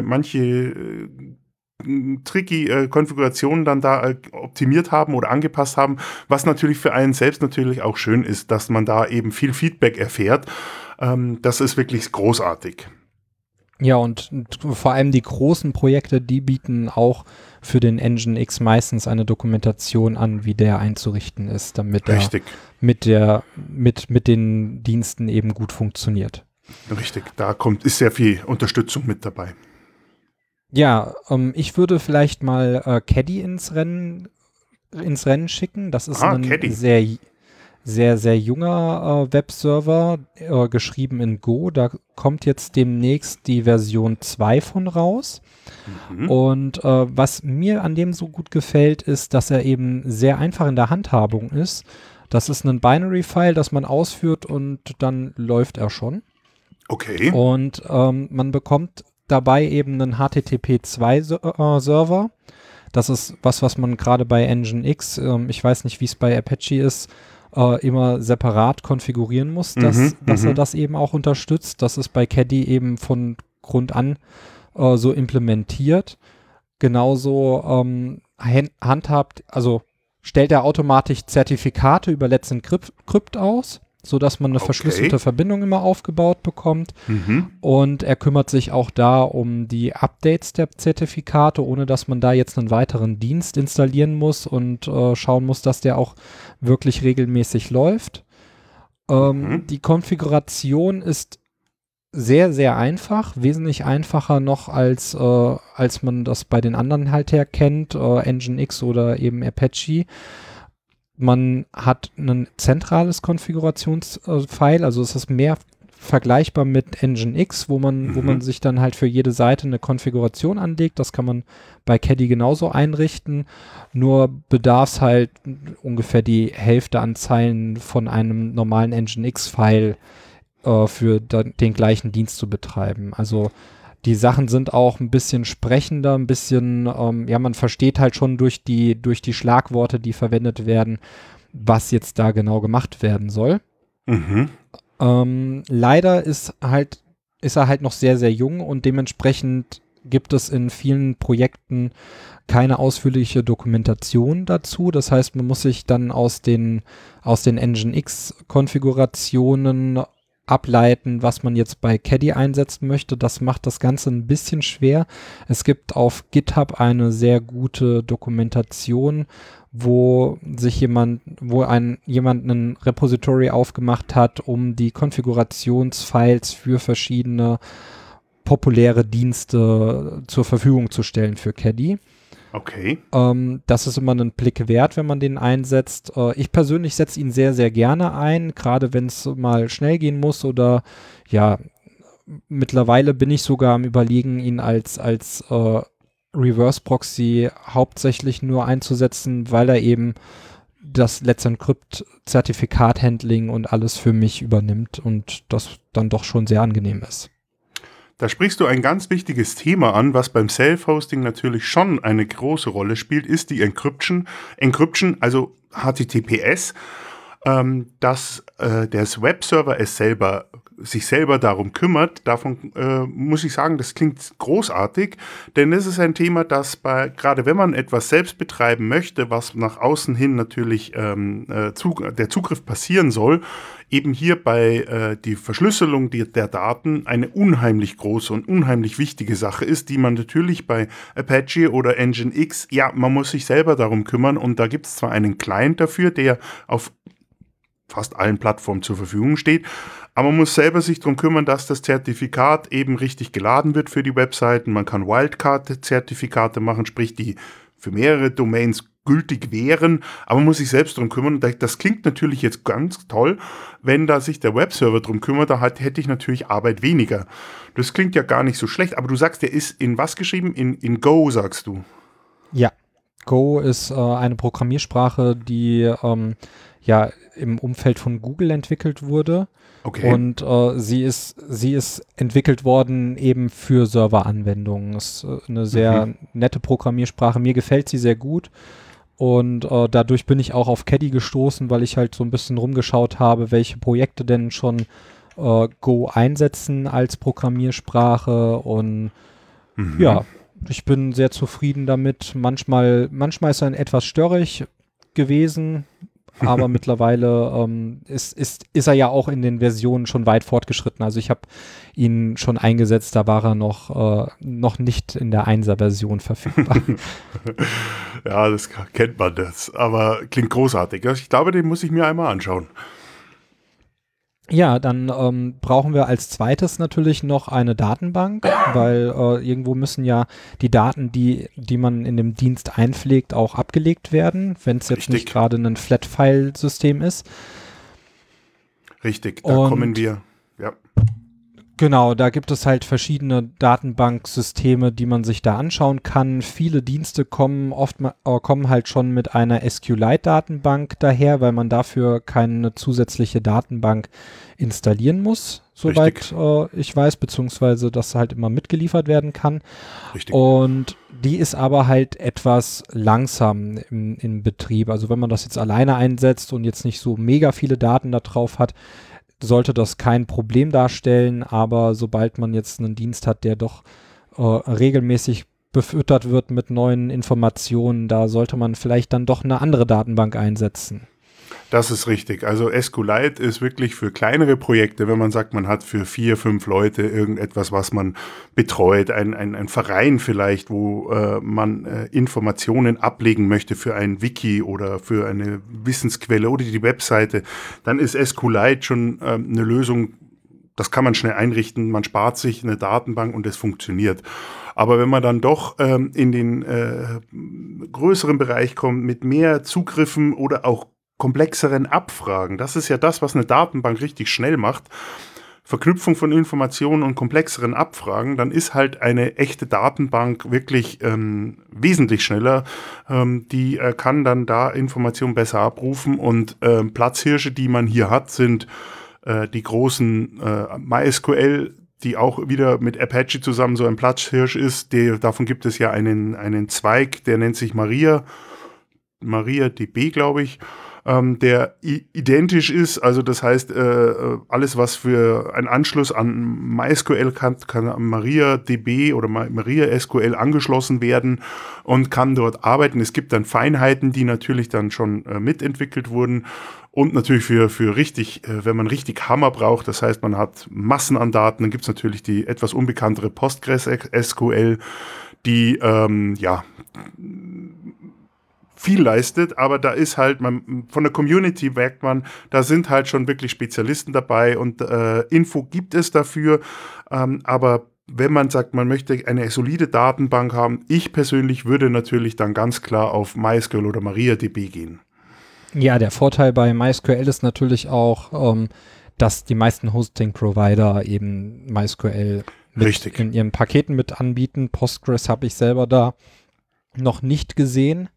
tricky Konfigurationen dann da optimiert haben oder angepasst haben, was natürlich für einen selbst natürlich auch schön ist, dass man da eben viel Feedback erfährt. Das ist wirklich großartig. Ja, und vor allem die großen Projekte, die bieten auch für den Nginx meistens eine Dokumentation an, wie der einzurichten ist, damit Richtig. er mit den Diensten eben gut funktioniert. Richtig, ist sehr viel Unterstützung mit dabei. Ja, ich würde vielleicht mal Caddy ins Rennen schicken. Das ist ein Caddy. sehr, sehr junger Webserver, geschrieben in Go. Da kommt jetzt demnächst die Version 2 von raus. Mhm. Und was mir an dem so gut gefällt, ist, dass er eben sehr einfach in der Handhabung ist. Das ist ein Binary-File, das man ausführt und dann läuft er schon. Okay. Und man bekommt dabei eben einen HTTP2-Server. Das ist was man gerade bei Nginx, ich weiß nicht, wie es bei Apache ist, immer separat konfigurieren muss, dass er das eben auch unterstützt. Das ist bei Caddy eben von Grund an so implementiert. Genauso stellt er automatisch Zertifikate über Let's Encrypt aus, sodass man eine verschlüsselte Verbindung immer aufgebaut bekommt. Und er kümmert sich auch da um die Updates der Zertifikate, ohne dass man da jetzt einen weiteren Dienst installieren muss und schauen muss, dass der auch wirklich regelmäßig läuft. Die Konfiguration ist sehr, sehr einfach, wesentlich einfacher noch als man das bei den anderen halt her kennt, Nginx oder eben Apache. Man hat ein zentrales Konfigurationsfile, also es ist mehr vergleichbar mit Nginx, wo man sich dann halt für jede Seite eine Konfiguration anlegt. Das kann man bei Caddy genauso einrichten, nur bedarf es halt ungefähr die Hälfte an Zeilen von einem normalen Nginx-File für den gleichen Dienst zu betreiben. Also die Sachen sind auch ein bisschen sprechender, ein bisschen, man versteht halt schon durch die Schlagworte, die verwendet werden, was jetzt da genau gemacht werden soll. Leider ist er halt noch sehr, sehr jung und dementsprechend gibt es in vielen Projekten keine ausführliche Dokumentation dazu. Das heißt, man muss sich dann aus den Nginx-Konfigurationen ableiten, was man jetzt bei Caddy einsetzen möchte. Das macht das Ganze ein bisschen schwer. Es gibt auf GitHub eine sehr gute Dokumentation, wo jemand ein Repository aufgemacht hat, um die Konfigurationsfiles für verschiedene populäre Dienste zur Verfügung zu stellen für Caddy. Okay. Das ist immer einen Blick wert, wenn man den einsetzt. Ich persönlich setze ihn sehr, sehr gerne ein, gerade wenn es mal schnell gehen muss oder ja, mittlerweile bin ich sogar am Überlegen, ihn als Reverse Proxy hauptsächlich nur einzusetzen, weil er eben das Let's Encrypt Zertifikat-Handling und alles für mich übernimmt und das dann doch schon sehr angenehm ist. Da sprichst du ein ganz wichtiges Thema an, was beim Self-Hosting natürlich schon eine große Rolle spielt, ist die Encryption. Encryption, also HTTPS, dass der Webserver sich selber darum kümmert. Davon muss ich sagen, das klingt großartig, denn es ist ein Thema, das gerade wenn man etwas selbst betreiben möchte, was nach außen hin natürlich der Zugriff passieren soll, eben hier bei die Verschlüsselung der Daten eine unheimlich große und unheimlich wichtige Sache ist, die man natürlich bei Apache oder Nginx, ja, man muss sich selber darum kümmern und da gibt es zwar einen Client dafür, der auf fast allen Plattformen zur Verfügung steht, aber man muss selber sich darum kümmern, dass das Zertifikat eben richtig geladen wird für die Webseiten. Man kann Wildcard-Zertifikate machen, sprich die für mehrere Domains gültig wären, aber man muss sich selbst darum kümmern. Das klingt natürlich jetzt ganz toll, wenn da sich der Webserver darum kümmert, hätte ich natürlich Arbeit weniger. Das klingt ja gar nicht so schlecht, aber du sagst, der ist in was geschrieben? In Go, sagst du? Ja, Go ist eine Programmiersprache, die ja im Umfeld von Google entwickelt wurde. Okay. Und sie ist entwickelt worden eben für Serveranwendungen. Ist eine sehr nette Programmiersprache. Mir gefällt sie sehr gut. Und dadurch bin ich auch auf Caddy gestoßen, weil ich halt so ein bisschen rumgeschaut habe, welche Projekte denn schon Go einsetzen als Programmiersprache. Und ja, ich bin sehr zufrieden damit. Manchmal ist er etwas störrig gewesen. Aber mittlerweile ist er ja auch in den Versionen schon weit fortgeschritten. Also ich habe ihn schon eingesetzt, da war er noch nicht in der 1er-Version verfügbar. Ja, das kennt man das, aber klingt großartig. Ich glaube, den muss ich mir einmal anschauen. Ja, dann brauchen wir als zweites natürlich noch eine Datenbank, weil irgendwo müssen ja die Daten, die man in dem Dienst einpflegt, auch abgelegt werden, wenn es jetzt nicht gerade ein Flat-File-System ist. Richtig, da kommen wir, ja. Genau, da gibt es halt verschiedene Datenbanksysteme, die man sich da anschauen kann. Viele Dienste kommen halt schon mit einer SQLite-Datenbank daher, weil man dafür keine zusätzliche Datenbank installieren muss, soweit ich weiß, beziehungsweise das halt immer mitgeliefert werden kann. Richtig. Und die ist aber halt etwas langsam im Betrieb. Also wenn man das jetzt alleine einsetzt und jetzt nicht so mega viele Daten da drauf hat, sollte das kein Problem darstellen, aber sobald man jetzt einen Dienst hat, der doch regelmäßig befüttert wird mit neuen Informationen, da sollte man vielleicht dann doch eine andere Datenbank einsetzen. Das ist richtig. Also SQLite ist wirklich für kleinere Projekte, wenn man sagt, man hat für 4, 5 Leute irgendetwas, was man betreut, ein Verein vielleicht, wo man Informationen ablegen möchte für ein Wiki oder für eine Wissensquelle oder die Webseite, dann ist SQLite schon eine Lösung. Das kann man schnell einrichten, man spart sich eine Datenbank und es funktioniert. Aber wenn man dann doch in den größeren Bereich kommt mit mehr Zugriffen oder auch komplexeren Abfragen, das ist ja das, was eine Datenbank richtig schnell macht, Verknüpfung von Informationen und komplexeren Abfragen, dann ist halt eine echte Datenbank wirklich wesentlich schneller. Die kann dann da Informationen besser abrufen und Platzhirsche, die man hier hat, sind die großen MySQL, die auch wieder mit Apache zusammen so ein Platzhirsch ist. Davon gibt es ja einen Zweig, der nennt sich MariaDB, glaube ich, der identisch ist. Also das heißt, alles, was für einen Anschluss an MySQL kann an MariaDB oder MariaSQL angeschlossen werden und kann dort arbeiten. Es gibt dann Feinheiten, die natürlich dann schon mitentwickelt wurden. Und natürlich für richtig, wenn man richtig Hammer braucht, das heißt, man hat Massen an Daten, dann gibt es natürlich die etwas unbekanntere PostgreSQL, die viel leistet, aber da ist halt, von der Community merkt man, da sind halt schon wirklich Spezialisten dabei und Info gibt es dafür, aber wenn man sagt, man möchte eine solide Datenbank haben, ich persönlich würde natürlich dann ganz klar auf MySQL oder MariaDB gehen. Ja, der Vorteil bei MySQL ist natürlich auch, dass die meisten Hosting-Provider eben MySQL Richtig. in ihren Paketen mit anbieten. Postgres habe ich selber da noch nicht gesehen.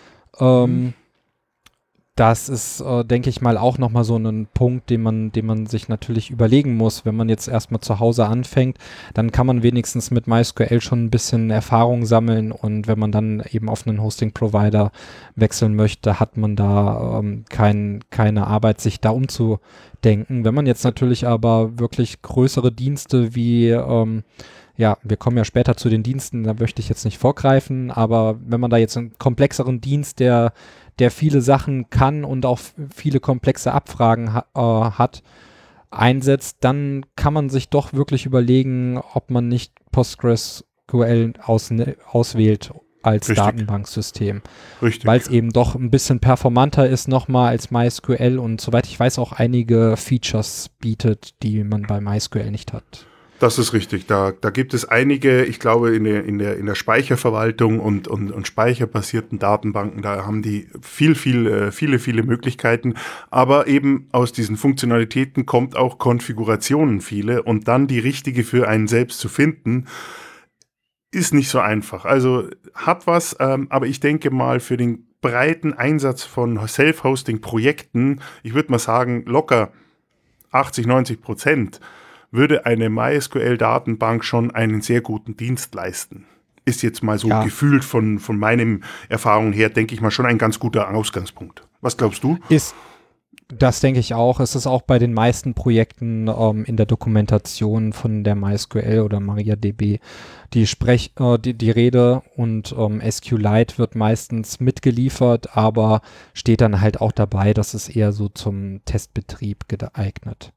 Das ist, denke ich mal, auch nochmal so ein Punkt, den man sich natürlich überlegen muss. Wenn man jetzt erstmal zu Hause anfängt, dann kann man wenigstens mit MySQL schon ein bisschen Erfahrung sammeln, und wenn man dann eben auf einen Hosting-Provider wechseln möchte, hat man da keine Arbeit, sich da umzudenken. Wenn man jetzt natürlich aber wirklich größere Dienste wie wir kommen ja später zu den Diensten, da möchte ich jetzt nicht vorgreifen, aber wenn man da jetzt einen komplexeren Dienst, der viele Sachen kann und auch viele komplexe Abfragen hat, einsetzt, dann kann man sich doch wirklich überlegen, ob man nicht PostgreSQL auswählt als Richtig. Datenbanksystem. Richtig. Weil es eben doch ein bisschen performanter ist nochmal als MySQL und soweit ich weiß auch einige Features bietet, die man bei MySQL nicht hat. Das ist richtig. Da gibt es einige, ich glaube, in der Speicherverwaltung und speicherbasierten Datenbanken, da haben die viele Möglichkeiten. Aber eben aus diesen Funktionalitäten kommt auch Konfigurationen viele, und dann die richtige für einen selbst zu finden, ist nicht so einfach. Also hat was, aber ich denke mal, für den breiten Einsatz von Self-Hosting-Projekten, ich würde mal sagen, locker 80-90%, würde eine MySQL-Datenbank schon einen sehr guten Dienst leisten. Ist jetzt mal so gefühlt von meinen Erfahrungen her, denke ich mal, schon ein ganz guter Ausgangspunkt. Was glaubst du? Das denke ich auch. Es ist auch bei den meisten Projekten in der Dokumentation von der MySQL oder MariaDB die Rede, und SQLite wird meistens mitgeliefert, aber steht dann halt auch dabei, dass es eher so zum Testbetrieb geeignet.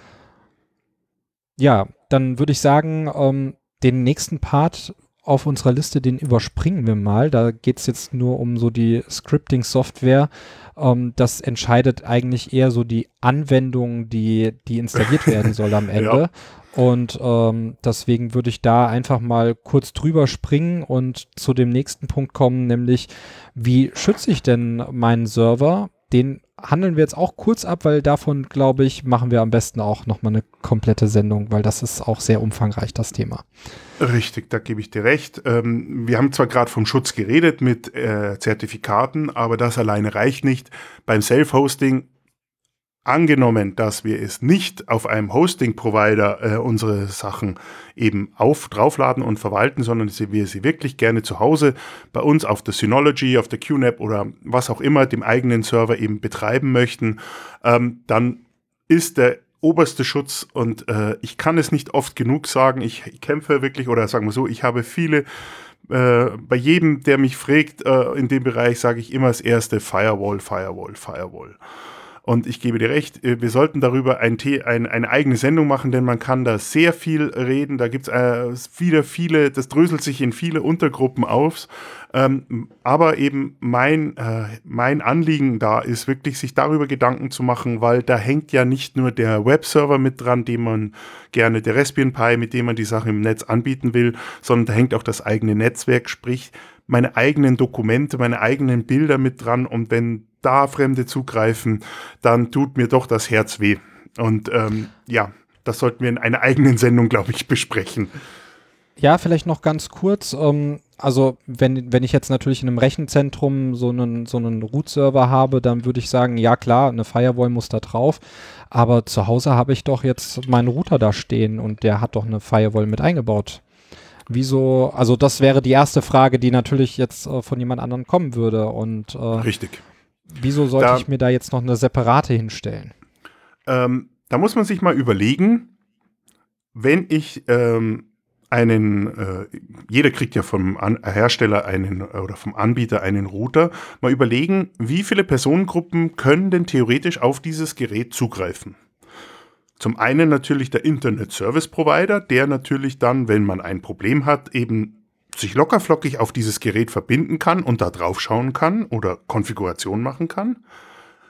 Ja, dann würde ich sagen, den nächsten Part auf unserer Liste, den überspringen wir mal. Da geht es jetzt nur um so die Scripting-Software. Das entscheidet eigentlich eher so die Anwendung, die installiert werden soll am Ende. Ja. Und deswegen würde ich da einfach mal kurz drüber springen und zu dem nächsten Punkt kommen, nämlich wie schütze ich denn meinen Server? Den handeln wir jetzt auch kurz ab, weil davon, glaube ich, machen wir am besten auch nochmal eine komplette Sendung, weil das ist auch sehr umfangreich, das Thema. Richtig, da gebe ich dir recht. Wir haben zwar gerade vom Schutz geredet mit Zertifikaten, aber das alleine reicht nicht. Beim Self-Hosting, angenommen, dass wir es nicht auf einem Hosting-Provider unsere Sachen eben draufladen und verwalten, sondern wir sie wirklich gerne zu Hause bei uns auf der Synology, auf der QNAP oder was auch immer, dem eigenen Server eben betreiben möchten, dann ist der oberste Schutz, und ich kann es nicht oft genug sagen, ich kämpfe wirklich, oder sagen wir so, ich habe viele, bei jedem, der mich fragt in dem Bereich, sage ich immer das erste Firewall. Und ich gebe dir recht, wir sollten darüber eine eigene Sendung machen, denn man kann da sehr viel reden. Da gibt es wieder viele, das dröselt sich in viele Untergruppen auf. Aber eben mein Anliegen da ist wirklich, sich darüber Gedanken zu machen, weil da hängt ja nicht nur der Webserver mit dran, den man gerne, der Raspberry Pi, mit dem man die Sache im Netz anbieten will, sondern da hängt auch das eigene Netzwerk, sprich meine eigenen Dokumente, meine eigenen Bilder mit dran, und wenn da Fremde zugreifen, dann tut mir doch das Herz weh. Und das sollten wir in einer eigenen Sendung, glaube ich, besprechen. Ja, vielleicht noch ganz kurz. Also wenn ich jetzt natürlich in einem Rechenzentrum so einen Root-Server habe, dann würde ich sagen, ja klar, eine Firewall muss da drauf. Aber zu Hause habe ich doch jetzt meinen Router da stehen und der hat doch eine Firewall mit eingebaut. Wieso? Also das wäre die erste Frage, die natürlich jetzt von jemand anderem kommen würde. Und richtig. Wieso sollte ich mir da jetzt noch eine separate hinstellen? Da muss man sich mal überlegen, wenn ich jeder kriegt ja vom Hersteller oder vom Anbieter einen Router, mal überlegen, wie viele Personengruppen können denn theoretisch auf dieses Gerät zugreifen. Zum einen natürlich der Internet Service Provider, der natürlich dann, wenn man ein Problem hat, eben sich lockerflockig auf dieses Gerät verbinden kann und da drauf schauen kann oder Konfiguration machen kann,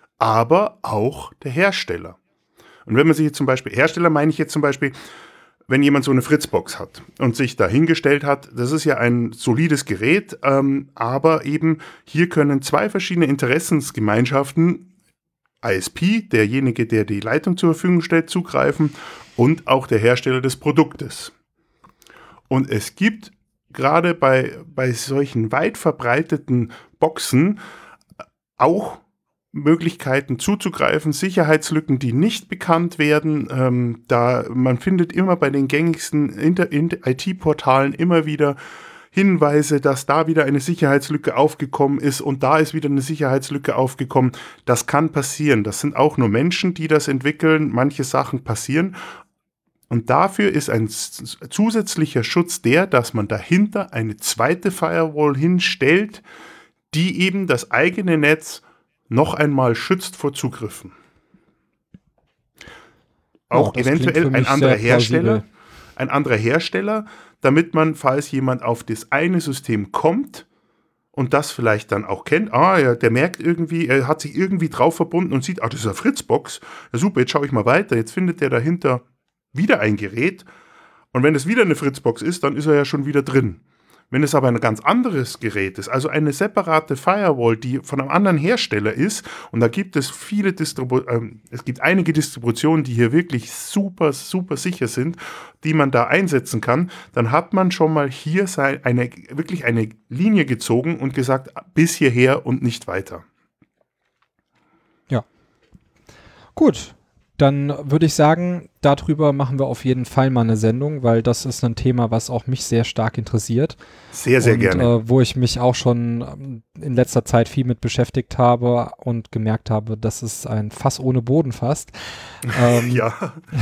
aber auch der Hersteller. Und wenn man sich jetzt zum Beispiel, Hersteller meine ich jetzt zum Beispiel, wenn jemand so eine Fritzbox hat und sich da hingestellt hat, das ist ja ein solides Gerät, aber eben hier können zwei verschiedene Interessensgemeinschaften, ISP, derjenige, der die Leitung zur Verfügung stellt, zugreifen und auch der Hersteller des Produktes. Und es gibt gerade bei solchen weit verbreiteten Boxen auch Möglichkeiten zuzugreifen, Sicherheitslücken, die nicht bekannt werden. Man findet immer bei den gängigsten IT-Portalen immer wieder Hinweise, dass da wieder eine Sicherheitslücke aufgekommen ist und da ist wieder eine Sicherheitslücke aufgekommen. Das kann passieren. Das sind auch nur Menschen, die das entwickeln. Manche Sachen passieren. Und dafür ist ein zusätzlicher Schutz dass man dahinter eine zweite Firewall hinstellt, die eben das eigene Netz noch einmal schützt vor Zugriffen. Auch eventuell ein anderer Hersteller, damit man, falls jemand auf das eine System kommt und das vielleicht dann auch kennt, ja, der merkt irgendwie, er hat sich irgendwie drauf verbunden und sieht, das ist eine Fritzbox, ja, super, jetzt schaue ich mal weiter, jetzt findet der dahinter wieder ein Gerät und wenn es wieder eine Fritzbox ist, dann ist er ja schon wieder drin. Wenn es aber ein ganz anderes Gerät ist, also eine separate Firewall, die von einem anderen Hersteller ist, und da gibt es es gibt einige Distributionen, die hier wirklich super, super sicher sind, die man da einsetzen kann, dann hat man schon mal hier wirklich eine Linie gezogen und gesagt, bis hierher und nicht weiter. Ja. Gut. Dann würde ich sagen, darüber machen wir auf jeden Fall mal eine Sendung, weil das ist ein Thema, was auch mich sehr stark interessiert. Sehr, sehr gerne. Wo ich mich auch schon in letzter Zeit viel mit beschäftigt habe und gemerkt habe, dass es ein Fass ohne Boden fast. Ja,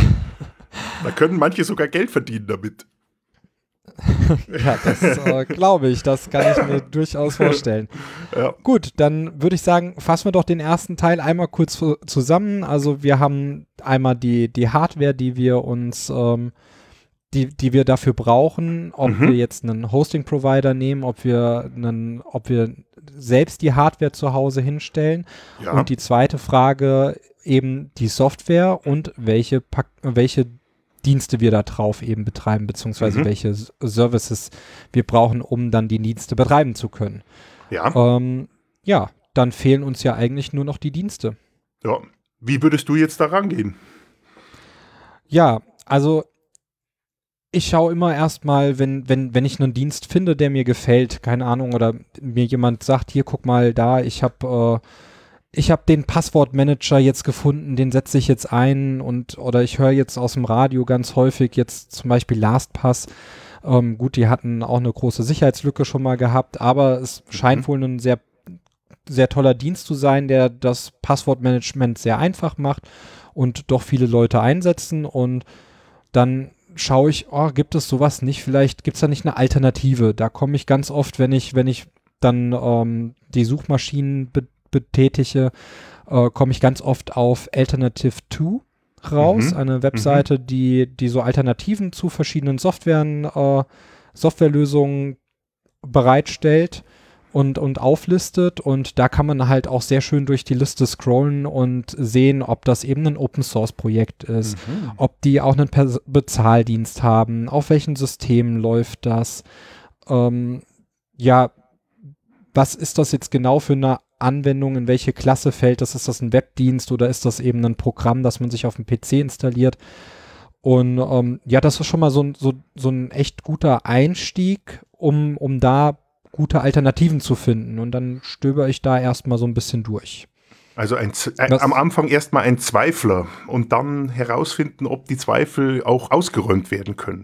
da können manche sogar Geld verdienen damit. Ja, das glaube ich, das kann ich mir durchaus vorstellen. Ja. Gut, dann würde ich sagen, fassen wir doch den ersten Teil einmal kurz zusammen. Also wir haben einmal die Hardware, die wir uns, die wir dafür brauchen, ob wir jetzt einen Hosting-Provider nehmen, ob wir selbst die Hardware zu Hause hinstellen. Ja. Und die zweite Frage eben die Software und welche Dienste wir da drauf eben betreiben, beziehungsweise welche Services wir brauchen, um dann die Dienste betreiben zu können. Ja. Ja, dann fehlen uns ja eigentlich nur noch die Dienste. Ja. Wie würdest du jetzt da rangehen? Ja, also ich schaue immer erstmal, wenn ich einen Dienst finde, der mir gefällt, keine Ahnung, oder mir jemand sagt, hier, guck mal da, ich habe den Passwortmanager jetzt gefunden, den setze ich jetzt ein oder ich höre jetzt aus dem Radio ganz häufig jetzt zum Beispiel LastPass. Gut, die hatten auch eine große Sicherheitslücke schon mal gehabt, aber es scheint wohl ein sehr, sehr toller Dienst zu sein, der das Passwortmanagement sehr einfach macht und doch viele Leute einsetzen und dann schaue ich, gibt es sowas nicht, vielleicht gibt es da nicht eine Alternative. Da komme ich ganz oft, wenn ich dann die Suchmaschinen betätige, komme ich ganz oft auf Alternative 2 raus, eine Webseite, die so Alternativen zu verschiedenen Softwarelösungen bereitstellt und auflistet und da kann man halt auch sehr schön durch die Liste scrollen und sehen, ob das eben ein Open-Source-Projekt ist, ob die auch einen Bezahldienst haben, auf welchen Systemen läuft das, ja, was ist das jetzt genau für eine Anwendung, in welche Klasse fällt das? Ist das ein Webdienst oder ist das eben ein Programm, das man sich auf dem PC installiert? Und ja, das ist schon mal so ein echt guter Einstieg, um da gute Alternativen zu finden. Und dann stöber ich da erstmal so ein bisschen durch. Also am Anfang erstmal ein Zweifler und dann herausfinden, ob die Zweifel auch ausgeräumt werden können.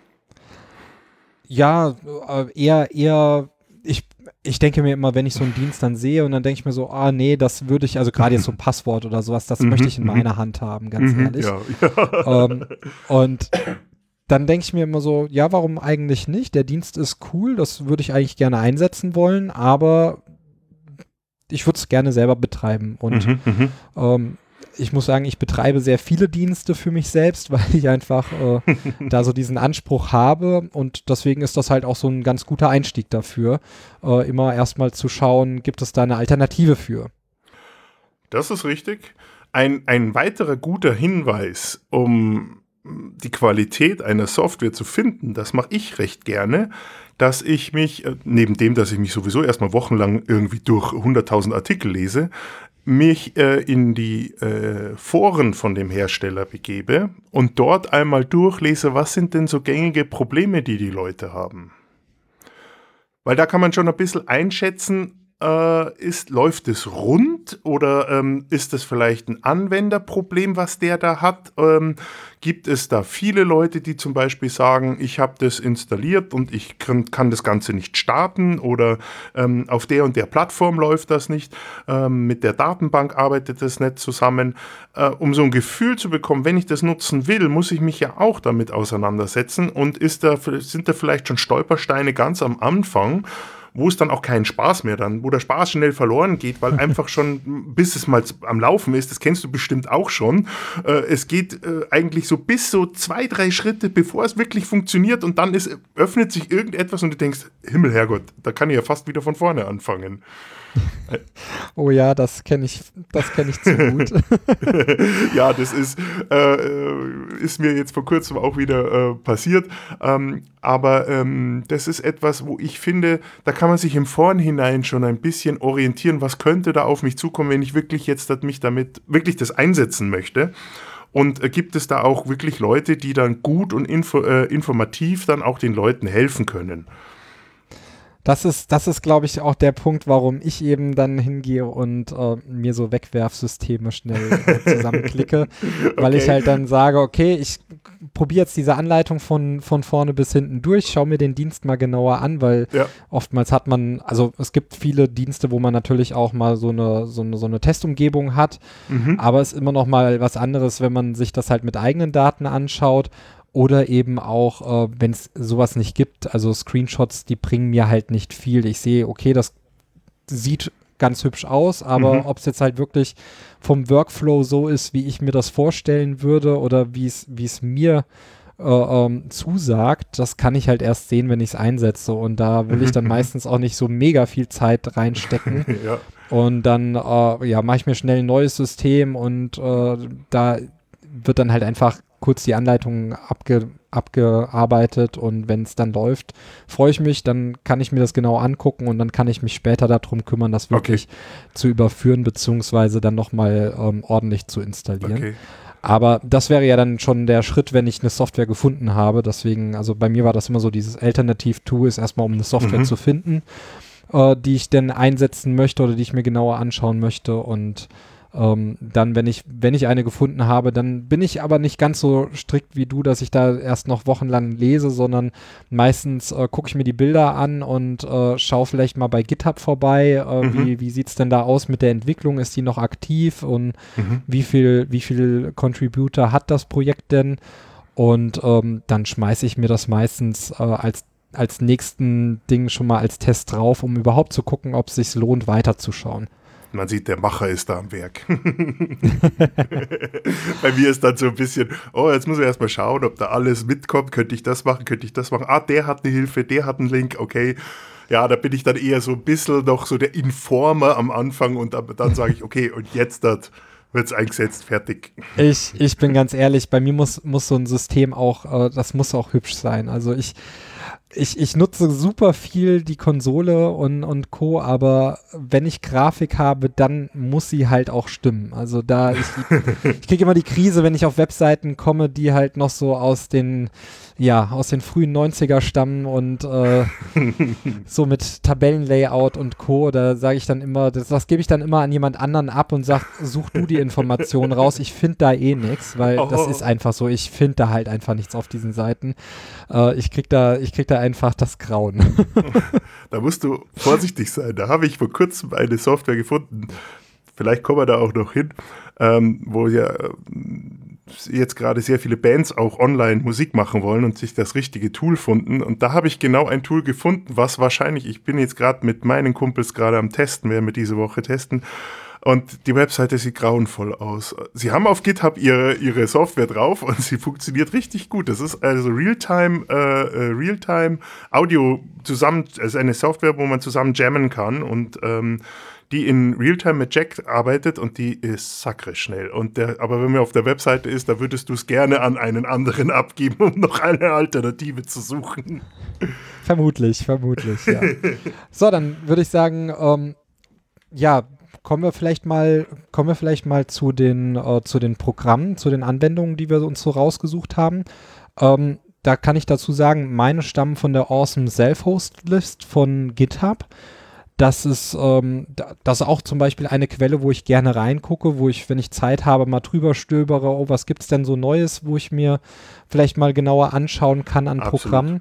Ja, eher ich denke mir immer, wenn ich so einen Dienst dann sehe und dann denke ich mir so, nee, das würde ich, also gerade jetzt so ein Passwort oder sowas, das möchte ich in meiner Hand haben, ganz ehrlich. Ja. Und dann denke ich mir immer so, ja, warum eigentlich nicht? Der Dienst ist cool, das würde ich eigentlich gerne einsetzen wollen, aber ich würde es gerne selber betreiben. Und ich muss sagen, ich betreibe sehr viele Dienste für mich selbst, weil ich einfach da so diesen Anspruch habe und deswegen ist das halt auch so ein ganz guter Einstieg dafür, immer erstmal zu schauen, gibt es da eine Alternative für? Das ist richtig. Ein weiterer guter Hinweis, um die Qualität einer Software zu finden, das mache ich recht gerne, dass ich mich, neben dem, dass ich mich sowieso erstmal wochenlang irgendwie durch 100.000 Artikel lese, mich in die Foren von dem Hersteller begebe und dort einmal durchlese, was sind denn so gängige Probleme, die die Leute haben. Weil da kann man schon ein bisschen einschätzen, läuft es rund oder ist es vielleicht ein Anwenderproblem, was der da hat? Gibt es da viele Leute, die zum Beispiel sagen, ich habe das installiert und ich kann das Ganze nicht starten oder auf der und der Plattform läuft das nicht, mit der Datenbank arbeitet das nicht zusammen. Um so ein Gefühl zu bekommen, wenn ich das nutzen will, muss ich mich ja auch damit auseinandersetzen und sind da vielleicht schon Stolpersteine ganz am Anfang, wo es dann auch keinen Spaß mehr wo der Spaß schnell verloren geht, weil einfach schon, bis es mal am Laufen ist, das kennst du bestimmt auch schon, es geht eigentlich so bis so 2, 3 Schritte, bevor es wirklich funktioniert und dann öffnet sich irgendetwas und du denkst, Himmel, Herrgott, da kann ich ja fast wieder von vorne anfangen. Oh ja, das kenne ich zu gut. Ja, das ist mir jetzt vor kurzem auch wieder passiert. Aber das ist etwas, wo ich finde, da kann man sich im Vornhinein schon ein bisschen orientieren, was könnte da auf mich zukommen, wenn ich wirklich jetzt mich damit wirklich das einsetzen möchte. Und gibt es da auch wirklich Leute, die dann gut und informativ dann auch den Leuten helfen können? Das ist, glaube ich, auch der Punkt, warum ich eben dann hingehe und mir so Wegwerfsysteme schnell zusammenklicke, weil ich halt dann sage, okay, ich probiere jetzt diese Anleitung von vorne bis hinten durch, schaue mir den Dienst mal genauer an, weil oftmals hat man, also es gibt viele Dienste, wo man natürlich auch mal so eine Testumgebung hat, aber es ist immer noch mal was anderes, wenn man sich das halt mit eigenen Daten anschaut. Oder eben auch, wenn es sowas nicht gibt, also Screenshots, die bringen mir halt nicht viel. Ich sehe, okay, das sieht ganz hübsch aus, aber ob es jetzt halt wirklich vom Workflow so ist, wie ich mir das vorstellen würde oder wie es mir zusagt, das kann ich halt erst sehen, wenn ich es einsetze. Und da will ich dann meistens auch nicht so mega viel Zeit reinstecken. Ja. Und dann mache ich mir schnell ein neues System und da wird dann halt einfach kurz die Anleitung abgearbeitet und wenn es dann läuft, freue ich mich, dann kann ich mir das genau angucken und dann kann ich mich später darum kümmern, das wirklich zu überführen, beziehungsweise dann nochmal ordentlich zu installieren. Okay. Aber das wäre ja dann schon der Schritt, wenn ich eine Software gefunden habe. Deswegen, also bei mir war das immer so, dieses Alternativ-Tool ist erstmal, um eine Software zu finden, die ich denn einsetzen möchte oder die ich mir genauer anschauen möchte und dann, wenn ich eine gefunden habe, dann bin ich aber nicht ganz so strikt wie du, dass ich da erst noch wochenlang lese, sondern meistens gucke ich mir die Bilder an und schaue vielleicht mal bei GitHub vorbei, wie sieht es denn da aus mit der Entwicklung, ist die noch aktiv und wie viel Contributor hat das Projekt denn und dann schmeiße ich mir das meistens als nächsten Ding schon mal als Test drauf, um überhaupt zu gucken, ob es sich lohnt, weiterzuschauen. Man sieht, der Macher ist da am Werk. Bei mir ist dann so ein bisschen, jetzt muss ich erstmal schauen, ob da alles mitkommt. Könnte ich das machen? Der hat eine Hilfe, der hat einen Link, okay. Ja, da bin ich dann eher so ein bisschen noch so der Informer am Anfang und dann sage ich, okay, und jetzt wird es eingesetzt, fertig. Ich bin ganz ehrlich, bei mir muss so ein System auch, das muss auch hübsch sein. Also ich nutze super viel die Konsole und Co., aber wenn ich Grafik habe, dann muss sie halt auch stimmen. Also ich kriege immer die Krise, wenn ich auf Webseiten komme, die halt noch so aus den frühen 90er stammen und so mit Tabellenlayout und Co., da sage ich dann immer, das gebe ich dann immer an jemand anderen ab und sage, such du die Informationen raus, ich finde da eh nichts, weil das ist einfach so, ich finde da halt einfach nichts auf diesen Seiten. Ich krieg da einfach das Grauen. Da musst du vorsichtig sein. Da habe ich vor kurzem eine Software gefunden, vielleicht kommen wir da auch noch hin, wo ja jetzt gerade sehr viele Bands auch online Musik machen wollen und sich das richtige Tool finden. Und da habe ich genau ein Tool gefunden, was wahrscheinlich, ich bin jetzt gerade mit meinen Kumpels gerade am Testen, werden wir diese Woche testen. Und die Webseite sieht grauenvoll aus. Sie haben auf GitHub ihre Software drauf und sie funktioniert richtig gut. Das ist also Realtime Audio zusammen, also eine Software, wo man zusammen jammen kann und die in Realtime mit Jack arbeitet und die ist sakrisch schnell. Aber wenn man auf der Webseite ist, da würdest du es gerne an einen anderen abgeben, um noch eine Alternative zu suchen. Vermutlich, ja. So, dann würde ich sagen, ja, kommen wir vielleicht mal zu den Programmen, zu den Anwendungen, die wir uns so rausgesucht haben. Da kann ich dazu sagen, meine stammen von der Awesome Self-Host List von GitHub. Das ist auch zum Beispiel eine Quelle, wo ich gerne reingucke, wo ich, wenn ich Zeit habe, mal drüber stöbere, oh, was gibt's denn so Neues, wo ich mir vielleicht mal genauer anschauen kann an Absolut. Programmen.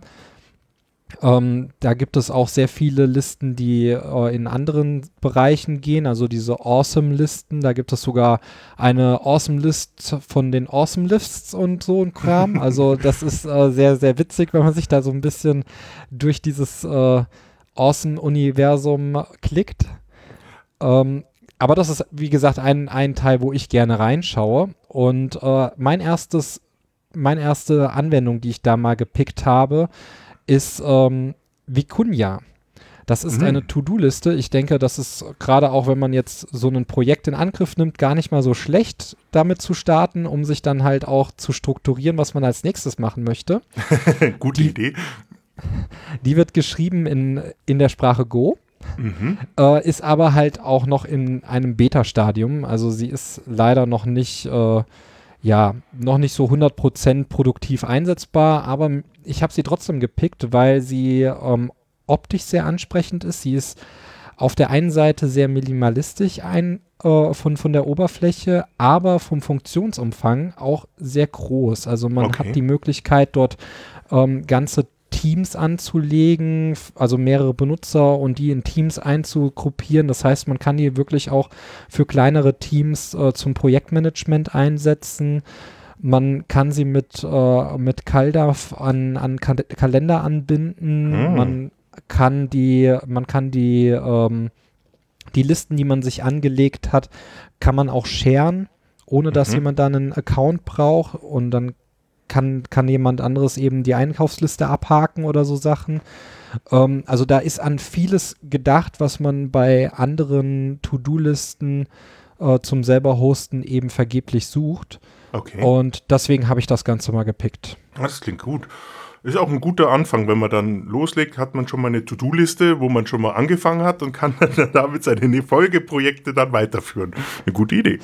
Da gibt es auch sehr viele Listen, die in anderen Bereichen gehen, also diese Awesome-Listen. Da gibt es sogar eine Awesome-List von den Awesome-Lists und so ein Kram. Also das ist sehr, sehr witzig, wenn man sich da so ein bisschen durch dieses Awesome-Universum klickt. Aber das ist, wie gesagt, ein Teil, wo ich gerne reinschaue. Und meine erste Anwendung, die ich da mal gepickt habe, ist Vicuña. Das ist eine To-Do-Liste. Ich denke, das ist gerade auch, wenn man jetzt so ein Projekt in Angriff nimmt, gar nicht mal so schlecht, damit zu starten, um sich dann halt auch zu strukturieren, was man als nächstes machen möchte. Gute Idee. Die wird geschrieben in der Sprache Go. Ist aber halt auch noch in einem Beta-Stadium. Also sie ist leider noch nicht so 100% produktiv einsetzbar, aber ich habe sie trotzdem gepickt, weil sie optisch sehr ansprechend ist. Sie ist auf der einen Seite sehr minimalistisch von der Oberfläche, aber vom Funktionsumfang auch sehr groß. Also man hat die Möglichkeit, dort ganze Teams anzulegen, also mehrere Benutzer und die in Teams einzugruppieren. Das heißt, man kann die wirklich auch für kleinere Teams zum Projektmanagement einsetzen. Man kann sie mit CalDAV an Kalender anbinden. Man kann die Listen, die man sich angelegt hat, kann man auch sharen, ohne dass jemand da einen Account braucht, und dann kann jemand anderes eben die Einkaufsliste abhaken oder so Sachen. Also da ist an vieles gedacht, was man bei anderen To-Do-Listen zum selber hosten eben vergeblich sucht. Okay. Und deswegen habe ich das Ganze mal gepickt. Das klingt gut. Ist auch ein guter Anfang, wenn man dann loslegt, hat man schon mal eine To-Do-Liste, wo man schon mal angefangen hat und kann dann damit seine Folgeprojekte dann weiterführen. Eine gute Idee.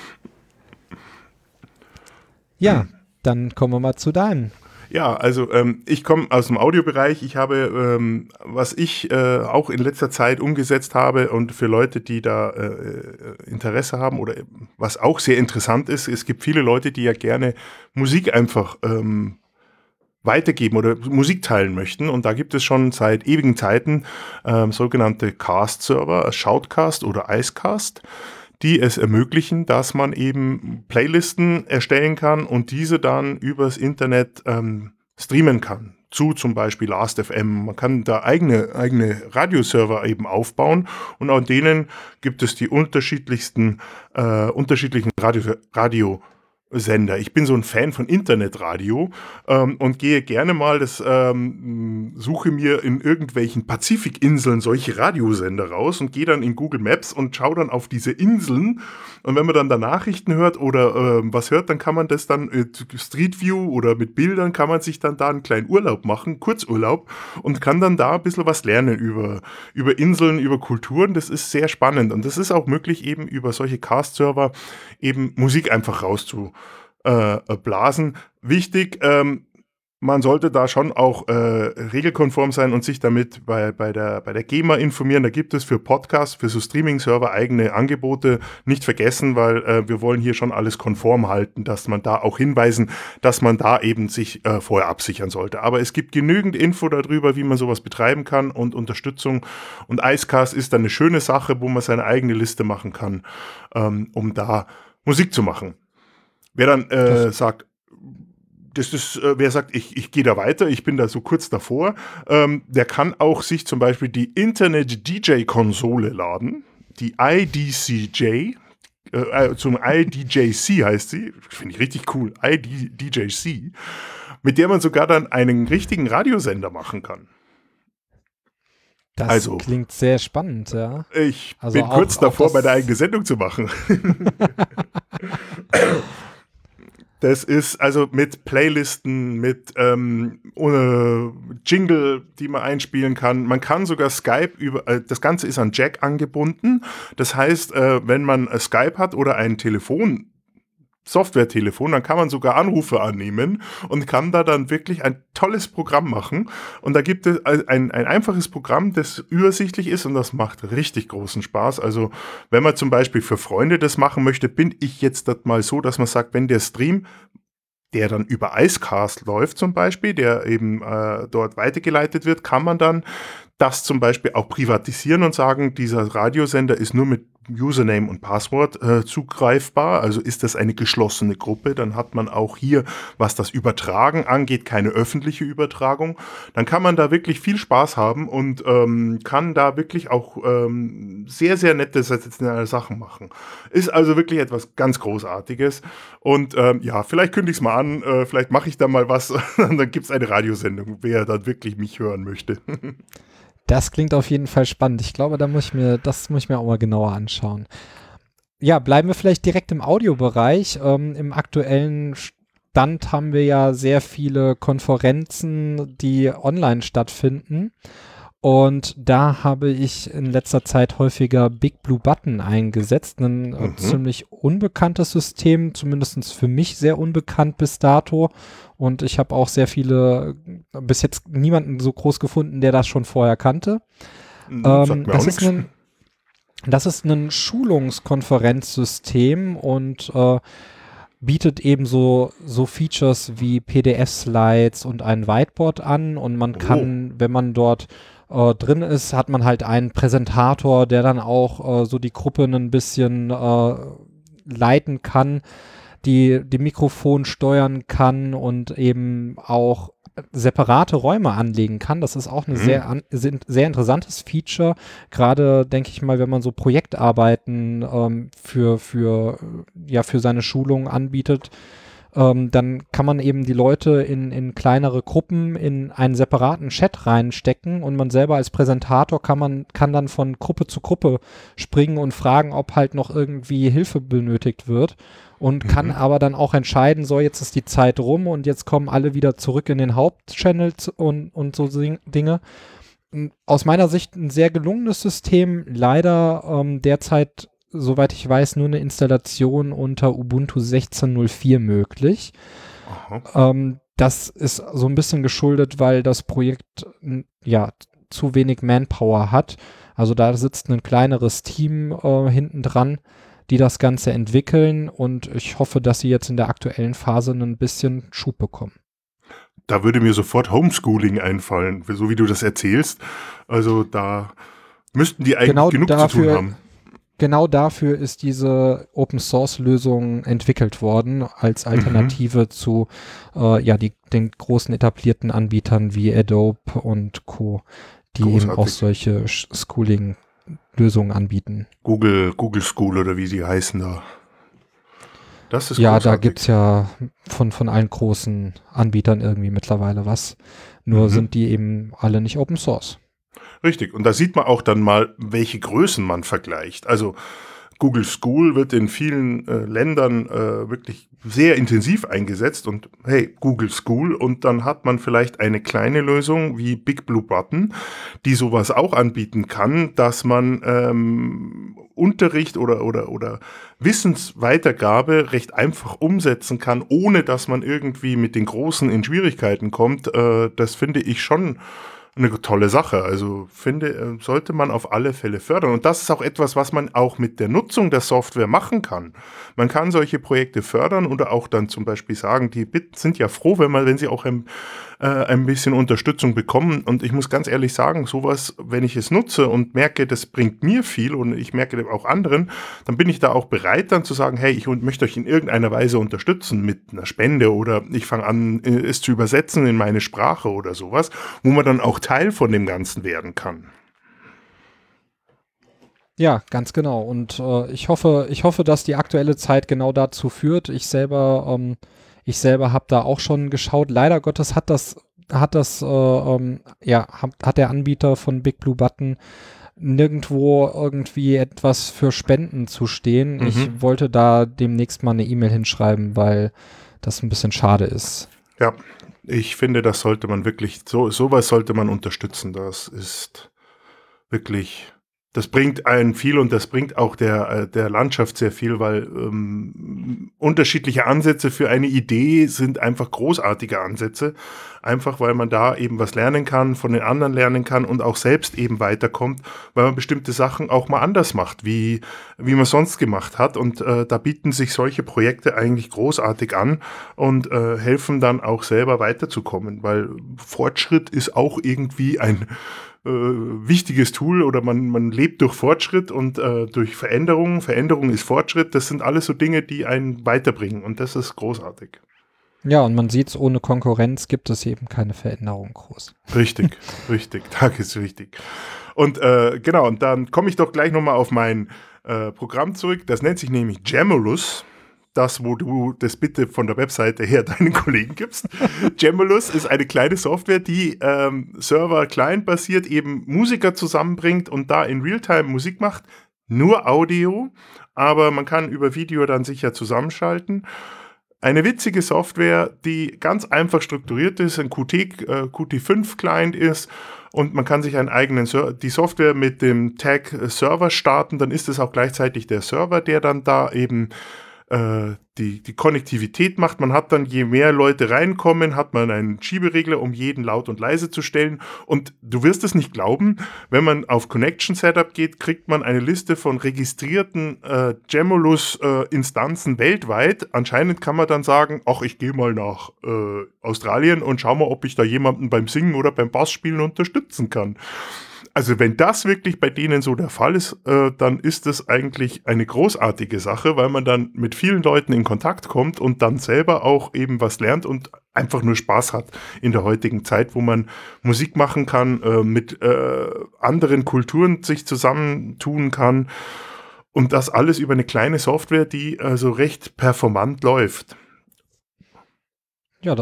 Ja, dann kommen wir mal zu deinem. Ja, also ich komme aus dem Audiobereich. Ich habe, was ich auch in letzter Zeit umgesetzt habe und für Leute, die da Interesse haben oder was auch sehr interessant ist, es gibt viele Leute, die ja gerne Musik einfach weitergeben oder Musik teilen möchten, und da gibt es schon seit ewigen Zeiten sogenannte Cast-Server, Shoutcast oder Icecast, die es ermöglichen, dass man eben Playlisten erstellen kann und diese dann übers Internet streamen kann. Zu zum Beispiel Last.fm. Man kann da eigene Radioserver eben aufbauen, und an denen gibt es die unterschiedlichen Radiosender. Ich bin so ein Fan von Internetradio und gehe gerne mal suche mir in irgendwelchen Pazifikinseln solche Radiosender raus und gehe dann in Google Maps und schaue dann auf diese Inseln, und wenn man dann da Nachrichten hört oder was hört, dann kann man das dann Street View oder mit Bildern kann man sich dann da einen kleinen Urlaub machen, Kurzurlaub, und kann dann da ein bisschen was lernen über Inseln, über Kulturen. Das ist sehr spannend, und das ist auch möglich, eben über solche Cast-Server eben Musik einfach rauszublasen. Wichtig, man sollte da schon auch regelkonform sein und sich damit bei der GEMA informieren. Da gibt es für Podcasts, für so Streaming-Server eigene Angebote. Nicht vergessen, weil wir wollen hier schon alles konform halten, dass man da auch hinweisen, dass man da eben sich vorher absichern sollte. Aber es gibt genügend Info darüber, wie man sowas betreiben kann, und Unterstützung. Und Icecast ist dann eine schöne Sache, wo man seine eigene Liste machen kann, um da Musik zu machen. Wer dann sagt, wer sagt, ich gehe da weiter, ich bin da so kurz davor, der kann auch sich zum Beispiel die Internet-DJ-Konsole laden, die IDCJ, zum IDJC heißt sie, finde ich richtig cool, IDJC, mit der man sogar dann einen richtigen Radiosender machen kann. Das Also, klingt sehr spannend, ja. ich Also bin kurz davor, das, meine eigene Sendung zu machen. Das ist also mit Playlisten, mit Jingle, die man einspielen kann. Man kann sogar Skype das Ganze ist an Jack angebunden. Das heißt, wenn man Skype hat oder ein Software-Telefon, dann kann man sogar Anrufe annehmen und kann da dann wirklich ein tolles Programm machen. Und da gibt es ein einfaches Programm, das übersichtlich ist und das macht richtig großen Spaß. Also wenn man zum Beispiel für Freunde das machen möchte, bin ich jetzt das mal so, dass man sagt, wenn der Stream, der dann über Icecast läuft zum Beispiel, der eben dort weitergeleitet wird, kann man dann das zum Beispiel auch privatisieren und sagen, dieser Radiosender ist nur mit Username und Passwort zugreifbar, also ist das eine geschlossene Gruppe, dann hat man auch hier, was das Übertragen angeht, keine öffentliche Übertragung. Dann kann man da wirklich viel Spaß haben und kann da wirklich auch sehr, sehr nette Sachen machen. Ist also wirklich etwas ganz Großartiges und ja, vielleicht kündige ich es mal an, vielleicht mache ich da mal was und dann gibt es eine Radiosendung, wer dann wirklich mich hören möchte. Das klingt auf jeden Fall spannend. Ich glaube, das muss ich mir auch mal genauer anschauen. Ja, bleiben wir vielleicht direkt im Audiobereich. Im aktuellen Stand haben wir ja sehr viele Konferenzen, die online stattfinden. Und da habe ich in letzter Zeit häufiger Big Blue Button eingesetzt. Ein ziemlich unbekanntes System, zumindest für mich sehr unbekannt bis dato. Und ich habe auch bis jetzt niemanden so groß gefunden, der das schon vorher kannte. Das ist ein Schulungskonferenzsystem und bietet eben so Features wie PDF-Slides und ein Whiteboard an. Und man kann, wenn man dort drin ist, hat man halt einen Präsentator, der dann auch so die Gruppe ein bisschen leiten kann, die Mikrofon steuern kann und eben auch separate Räume anlegen kann. Das ist auch ein sehr interessantes Feature. Gerade, denke ich mal, wenn man so Projektarbeiten für seine Schulung anbietet, dann kann man eben die Leute in kleinere Gruppen in einen separaten Chat reinstecken und man selber als Präsentator kann dann von Gruppe zu Gruppe springen und fragen, ob halt noch irgendwie Hilfe benötigt wird und kann aber dann auch entscheiden, so jetzt ist die Zeit rum und jetzt kommen alle wieder zurück in den Hauptchannel und so Dinge. Aus meiner Sicht ein sehr gelungenes System, leider derzeit, soweit ich weiß, nur eine Installation unter Ubuntu 16.04 möglich. Das ist so ein bisschen geschuldet, weil das Projekt zu wenig Manpower hat. Also da sitzt ein kleineres Team hinten dran, die das Ganze entwickeln und ich hoffe, dass sie jetzt in der aktuellen Phase ein bisschen Schub bekommen. Da würde mir sofort Homeschooling einfallen, so wie du das erzählst. Also da müssten die eigentlich genug zu tun haben. Genau dafür ist diese Open-Source-Lösung entwickelt worden, als Alternative zu den großen etablierten Anbietern wie Adobe und Co., die eben auch solche Schooling-Lösungen anbieten. Google School oder wie sie heißen da. Das ist ja, großartig. Da gibt es ja von allen großen Anbietern irgendwie mittlerweile was. Nur sind die eben alle nicht Open Source. Richtig, und da sieht man auch dann mal, welche Größen man vergleicht. Also Google School wird in vielen Ländern wirklich sehr intensiv eingesetzt und hey, Google School und dann hat man vielleicht eine kleine Lösung wie Big Blue Button, die sowas auch anbieten kann, dass man Unterricht oder Wissensweitergabe recht einfach umsetzen kann, ohne dass man irgendwie mit den Großen in Schwierigkeiten kommt. Das finde ich schon eine tolle Sache. Also sollte man auf alle Fälle fördern. Und das ist auch etwas, was man auch mit der Nutzung der Software machen kann. Man kann solche Projekte fördern oder auch dann zum Beispiel sagen, die sind ja froh, wenn sie auch ein bisschen Unterstützung bekommen. Und ich muss ganz ehrlich sagen, sowas, wenn ich es nutze und merke, das bringt mir viel und ich merke auch anderen, dann bin ich da auch bereit, dann zu sagen, hey, ich möchte euch in irgendeiner Weise unterstützen mit einer Spende oder ich fange an, es zu übersetzen in meine Sprache oder sowas, wo man dann auch Teil von dem Ganzen werden kann. Ja, ganz genau. Und ich hoffe, dass die aktuelle Zeit genau dazu führt. Ich selber habe da auch schon geschaut. Leider Gottes hat das hat hat der Anbieter von Big Blue Button nirgendwo irgendwie etwas für Spenden zu stehen. Ich wollte da demnächst mal eine E-Mail hinschreiben, weil das ein bisschen schade ist. Ja, ich finde, das sollte man wirklich, sowas sollte man unterstützen. Das ist wirklich, das bringt einen viel und das bringt auch der Landschaft sehr viel, weil unterschiedliche Ansätze für eine Idee sind einfach großartige Ansätze. Einfach, weil man da eben was lernen kann, von den anderen lernen kann und auch selbst eben weiterkommt, weil man bestimmte Sachen auch mal anders macht, wie man sonst gemacht hat. Und da bieten sich solche Projekte eigentlich großartig an und helfen dann auch selber weiterzukommen, weil Fortschritt ist auch irgendwie ein wichtiges Tool oder man lebt durch Fortschritt und durch Veränderung. Veränderung ist Fortschritt. Das sind alles so Dinge, die einen weiterbringen und das ist großartig. Ja, und man sieht es, ohne Konkurrenz gibt es eben keine Veränderung groß. Richtig, das ist richtig. Und genau, und dann komme ich doch gleich nochmal auf mein Programm zurück. Das nennt sich nämlich Jamulus. Das, wo du das bitte von der Webseite her deinen Kollegen gibst. Jamulus ist eine kleine Software, die Server-Client basiert eben Musiker zusammenbringt und da in Realtime Musik macht. Nur Audio, aber man kann über Video dann sicher zusammenschalten. Eine witzige Software, die ganz einfach strukturiert ist, ein Qt5-Client ist und man kann sich einen eigenen die Software mit dem Tag Server starten, dann ist es auch gleichzeitig der Server, der dann da eben die Konnektivität macht. Man hat dann, je mehr Leute reinkommen, hat man einen Schieberegler, um jeden laut und leise zu stellen. Und du wirst es nicht glauben, wenn man auf Connection Setup geht, kriegt man eine Liste von registrierten Jamulus-Instanzen weltweit. Anscheinend kann man dann sagen, ach, ich gehe mal nach Australien und schau mal, ob ich da jemanden beim Singen oder beim Bassspielen unterstützen kann. Also wenn das wirklich bei denen so der Fall ist, dann ist das eigentlich eine großartige Sache, weil man dann mit vielen Leuten in Kontakt kommt und dann selber auch eben was lernt und einfach nur Spaß hat in der heutigen Zeit, wo man Musik machen kann, mit anderen Kulturen sich zusammentun kann und das alles über eine kleine Software, die also recht performant läuft. Ja,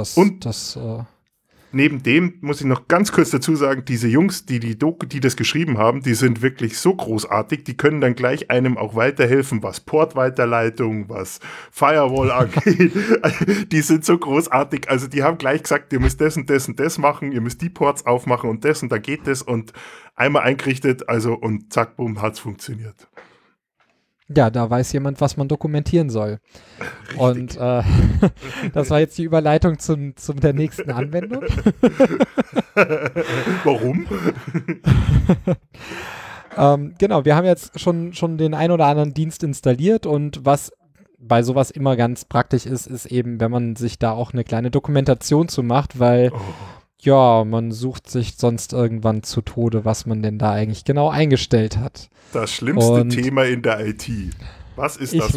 Neben dem muss ich noch ganz kurz dazu sagen, diese Jungs, die das geschrieben haben, die sind wirklich so großartig, die können dann gleich einem auch weiterhelfen, was Portweiterleitung, was Firewall angeht. Die sind so großartig, also die haben gleich gesagt, ihr müsst das und das und das machen, ihr müsst die Ports aufmachen und da geht das und einmal eingerichtet, also und zack, bumm, hat's funktioniert. Ja, da weiß jemand, was man dokumentieren soll. Richtig. Und das war jetzt die Überleitung zum der nächsten Anwendung. Warum? Genau, wir haben jetzt schon den ein oder anderen Dienst installiert und was bei sowas immer ganz praktisch ist eben, wenn man sich da auch eine kleine Dokumentation zu macht, weil ja, man sucht sich sonst irgendwann zu Tode, was man denn da eigentlich genau eingestellt hat. Das schlimmste Thema in der IT. Was ist das?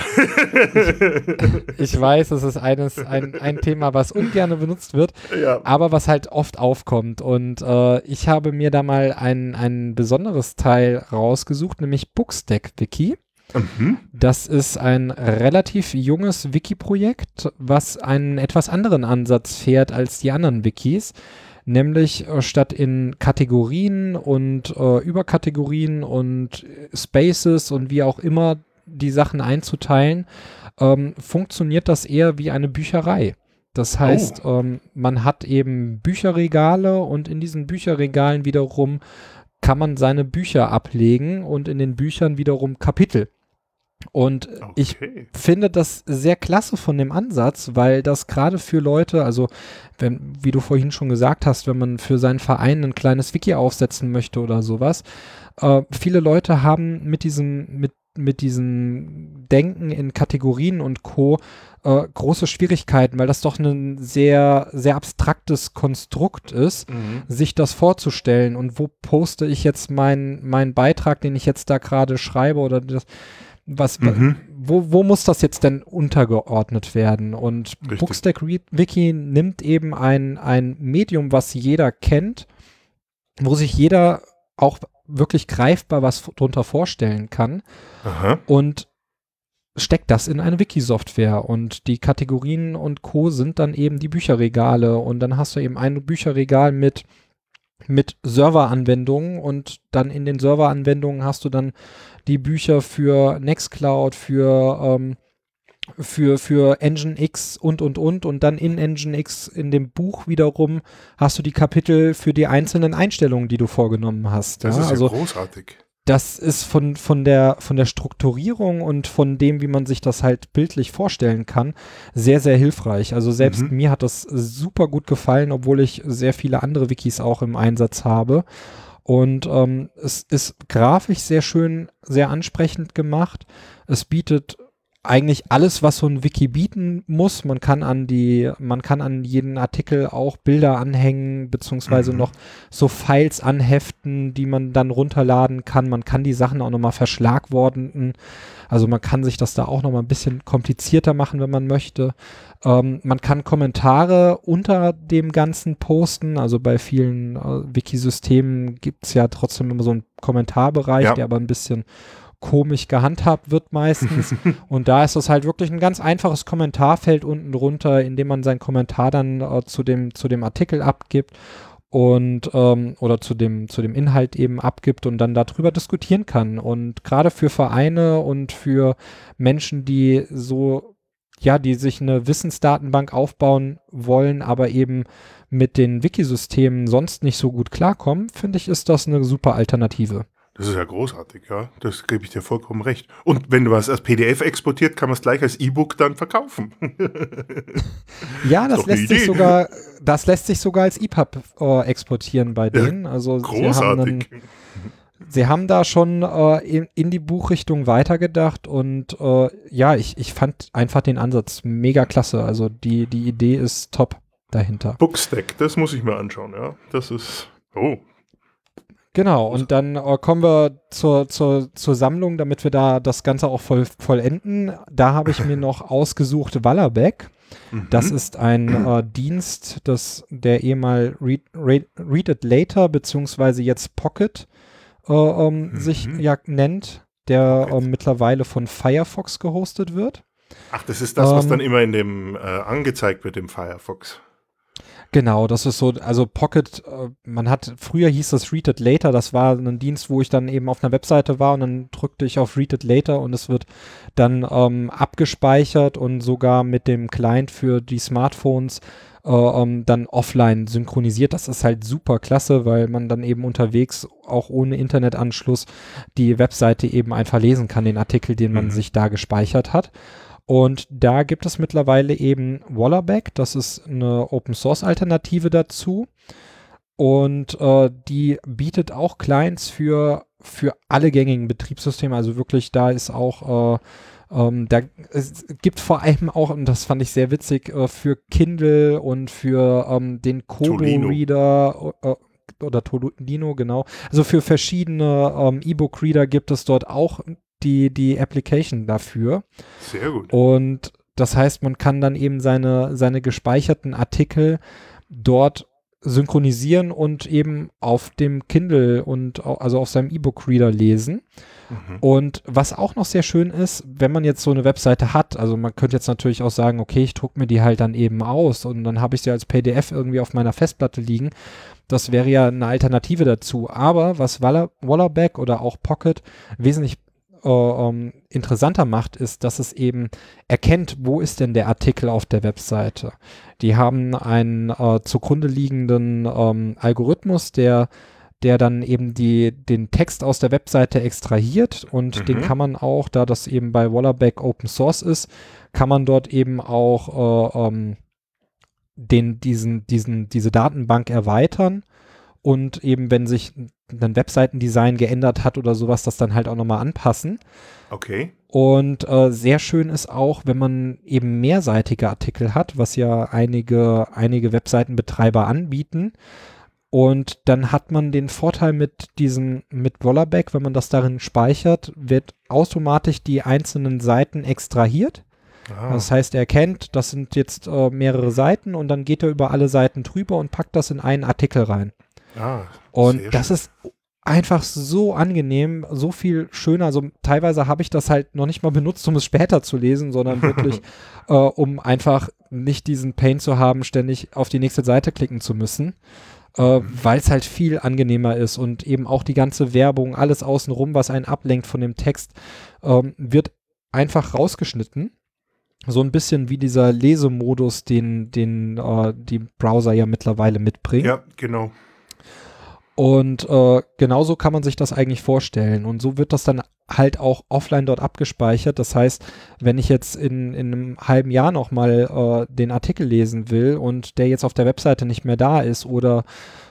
Ich weiß, es ist ein Thema, was ungern benutzt wird, ja, aber was halt oft aufkommt. Und ich habe mir da mal ein besonderes Teil rausgesucht, nämlich Bookstack-Wiki. Das ist ein relativ junges Wiki-Projekt, was einen etwas anderen Ansatz fährt als die anderen Wikis, nämlich statt in Kategorien und Überkategorien und Spaces und wie auch immer die Sachen einzuteilen, funktioniert das eher wie eine Bücherei. Das heißt, man hat eben Bücherregale und in diesen Bücherregalen wiederum kann man seine Bücher ablegen und in den Büchern wiederum Kapitel. Und ich finde das sehr klasse von dem Ansatz, weil das gerade für Leute, also wie du vorhin schon gesagt hast, wenn man für seinen Verein ein kleines Wiki aufsetzen möchte oder sowas, viele Leute haben mit diesem Denken in Kategorien und Co. Große Schwierigkeiten, weil das doch ein sehr, sehr abstraktes Konstrukt ist, sich das vorzustellen und wo poste ich jetzt meinen Beitrag, den ich jetzt da gerade schreibe oder das wo muss das jetzt denn untergeordnet werden? Und Bookstack-Wiki nimmt eben ein Medium, was jeder kennt, wo sich jeder auch wirklich greifbar was drunter vorstellen kann und steckt das in eine Wiki-Software und die Kategorien und Co. sind dann eben die Bücherregale und dann hast du eben ein Bücherregal mit Serveranwendungen und dann in den Serveranwendungen hast du dann die Bücher für Nextcloud, für Nginx und dann in Nginx in dem Buch wiederum hast du die Kapitel für die einzelnen Einstellungen, die du vorgenommen hast. Das ist ja also großartig. das ist von der Strukturierung und von dem, wie man sich das halt bildlich vorstellen kann, sehr, sehr hilfreich. Also selbst mir hat das super gut gefallen, obwohl ich sehr viele andere Wikis auch im Einsatz habe. Und es ist grafisch sehr schön, sehr ansprechend gemacht. Es bietet eigentlich alles, was so ein Wiki bieten muss. Man kann an jeden Artikel auch Bilder anhängen, beziehungsweise noch so Files anheften, die man dann runterladen kann. Man kann die Sachen auch nochmal verschlagworten. Also man kann sich das da auch nochmal ein bisschen komplizierter machen, wenn man möchte. Man kann Kommentare unter dem Ganzen posten. Also bei vielen Wiki-Systemen gibt es ja trotzdem immer so einen Kommentarbereich, der aber ein bisschen komisch gehandhabt wird meistens. Und da ist es halt wirklich ein ganz einfaches Kommentarfeld unten drunter, in dem man seinen Kommentar dann zu dem Artikel abgibt und oder zu dem Inhalt eben abgibt und dann darüber diskutieren kann. Und gerade für Vereine und für Menschen, die sich eine Wissensdatenbank aufbauen wollen, aber eben mit den Wiki-Systemen sonst nicht so gut klarkommen, finde ich, ist das eine super Alternative. Das ist ja großartig, ja. Das gebe ich dir vollkommen recht. Und wenn du was als PDF exportiert, kann man es gleich als E-Book dann verkaufen. Ja, das lässt sich sogar als EPUB exportieren bei denen. Also großartig. Sie haben da schon in die Buchrichtung weitergedacht und ich fand einfach den Ansatz mega klasse. Also die Idee ist top dahinter. Bookstack, das muss ich mir anschauen, ja. Das ist, Genau, und dann kommen wir zur Sammlung, damit wir da das Ganze auch vollenden. Da habe ich mir noch ausgesucht Wallabeck. Das ist ein Dienst, der ehemal Read It Later beziehungsweise jetzt Pocket sich nennt, der mittlerweile von Firefox gehostet wird. Ach, das ist das, was dann immer in dem angezeigt wird im Firefox. Genau, das ist so, also Pocket, früher hieß das Read It Later, das war ein Dienst, wo ich dann eben auf einer Webseite war und dann drückte ich auf Read It Later und es wird dann abgespeichert und sogar mit dem Client für die Smartphones dann offline synchronisiert. Das ist halt super klasse, weil man dann eben unterwegs auch ohne Internetanschluss die Webseite eben einfach lesen kann, den Artikel, den man sich da gespeichert hat. Und da gibt es mittlerweile eben Wallabeck, das ist eine Open-Source-Alternative dazu und die bietet auch Clients für alle gängigen Betriebssysteme, also wirklich da ist auch, es gibt vor allem auch, und das fand ich sehr witzig, für Kindle und für den Kobo-Reader oder Tolino, genau, also für verschiedene E-Book-Reader gibt es dort auch die Application dafür. Sehr gut. Und das heißt, man kann dann eben seine gespeicherten Artikel dort synchronisieren und eben auf dem Kindle und also auf seinem E-Book-Reader lesen. Und was auch noch sehr schön ist, wenn man jetzt so eine Webseite hat, also man könnte jetzt natürlich auch sagen, okay, ich drucke mir die halt dann eben aus und dann habe ich sie als PDF irgendwie auf meiner Festplatte liegen. Das wäre ja eine Alternative dazu. Aber was Wallabeck oder auch Pocket wesentlich interessanter macht, ist, dass es eben erkennt, wo ist denn der Artikel auf der Webseite. Die haben einen zugrunde liegenden Algorithmus, der dann eben den Text aus der Webseite extrahiert und den kann man auch, da das eben bei Wallabeck Open Source ist, kann man dort eben auch diese Datenbank erweitern und eben, wenn sich ein Webseitendesign geändert hat oder sowas, das dann halt auch nochmal anpassen. Okay. Und sehr schön ist auch, wenn man eben mehrseitige Artikel hat, was ja einige Webseitenbetreiber anbieten. Und dann hat man den Vorteil mit Wallabeck, wenn man das darin speichert, wird automatisch die einzelnen Seiten extrahiert. Das heißt, er erkennt, das sind jetzt mehrere Seiten und dann geht er über alle Seiten drüber und packt das in einen Artikel rein. Und das ist einfach so angenehm, so viel schöner. Also teilweise habe ich das halt noch nicht mal benutzt, um es später zu lesen, sondern wirklich, um einfach nicht diesen Pain zu haben, ständig auf die nächste Seite klicken zu müssen, weil es halt viel angenehmer ist und eben auch die ganze Werbung, alles außenrum, was einen ablenkt von dem Text, wird einfach rausgeschnitten. So ein bisschen wie dieser Lesemodus, den die Browser ja mittlerweile mitbringen. Ja, genau. Und genauso kann man sich das eigentlich vorstellen. Und so wird das dann halt auch offline dort abgespeichert. Das heißt, wenn ich jetzt in einem halben Jahr nochmal den Artikel lesen will und der jetzt auf der Webseite nicht mehr da ist oder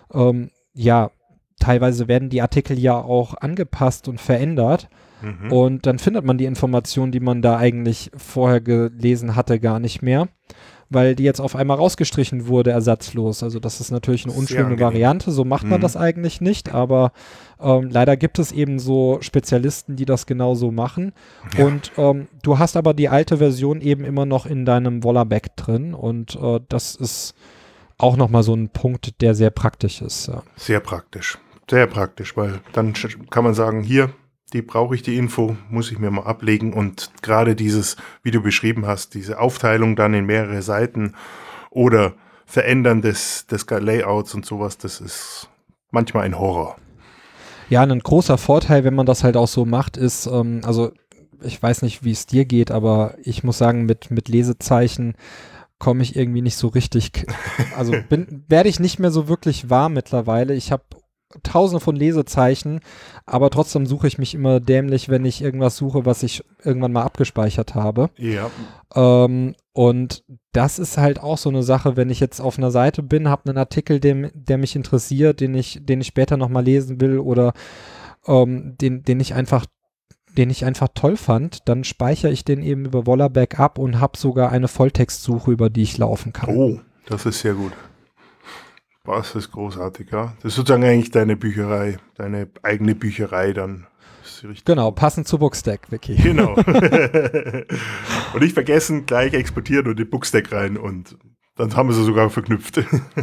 teilweise werden die Artikel ja auch angepasst und verändert. Und dann findet man die Information, die man da eigentlich vorher gelesen hatte, gar nicht mehr, weil die jetzt auf einmal rausgestrichen wurde, ersatzlos. Also das ist natürlich eine unschöne Variante, so macht man das eigentlich nicht, aber leider gibt es eben so Spezialisten, die das genauso machen. Ja. Und du hast aber die alte Version eben immer noch in deinem Wollerback drin und das ist auch nochmal so ein Punkt, der sehr praktisch ist. Ja. Sehr praktisch, weil dann kann man sagen, hier, die brauche ich, die Info, muss ich mir mal ablegen und gerade dieses, wie du beschrieben hast, diese Aufteilung dann in mehrere Seiten oder Verändern des Layouts und sowas, das ist manchmal ein Horror. Ja, ein großer Vorteil, wenn man das halt auch so macht, ist, also ich weiß nicht, wie es dir geht, aber ich muss sagen, mit Lesezeichen komme ich irgendwie nicht so richtig, also werde ich nicht mehr so wirklich warm mittlerweile. Ich habe Tausende von Lesezeichen, aber trotzdem suche ich mich immer dämlich, wenn ich irgendwas suche, was ich irgendwann mal abgespeichert habe. Ja. Und das ist halt auch so eine Sache, wenn ich jetzt auf einer Seite bin, habe einen Artikel, der mich interessiert, den ich später nochmal lesen will oder den ich einfach toll fand, dann speichere ich den eben über Wollerback ab und habe sogar eine Volltextsuche, über die ich laufen kann. Oh, das ist sehr gut. Das ist großartig, ja. Das ist sozusagen eigentlich deine Bücherei, deine eigene Bücherei dann. Genau, passend zu Bookstack, Vicky. Genau. Und nicht vergessen, gleich exportieren und den Bookstack rein und dann haben wir sie sogar verknüpft.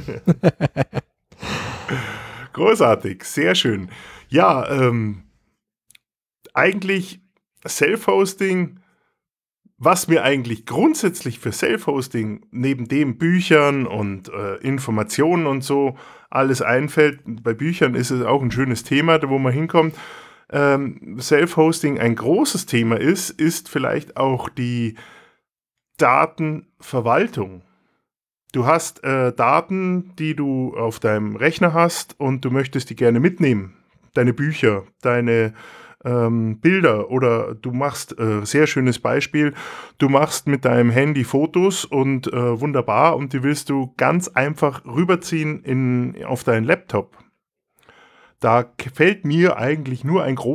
Großartig, sehr schön. Ja, eigentlich Self-Hosting, was mir eigentlich grundsätzlich für Self-Hosting neben dem Büchern und Informationen und so alles einfällt, bei Büchern ist es auch ein schönes Thema, wo man hinkommt, Self-Hosting ein großes Thema ist vielleicht auch die Datenverwaltung. Du hast Daten, die du auf deinem Rechner hast und du möchtest die gerne mitnehmen. Deine Bücher, deine Bilder oder du machst, sehr schönes Beispiel, du machst mit deinem Handy Fotos und wunderbar und die willst du ganz einfach rüberziehen auf deinen Laptop. Da fällt mir eigentlich nur ein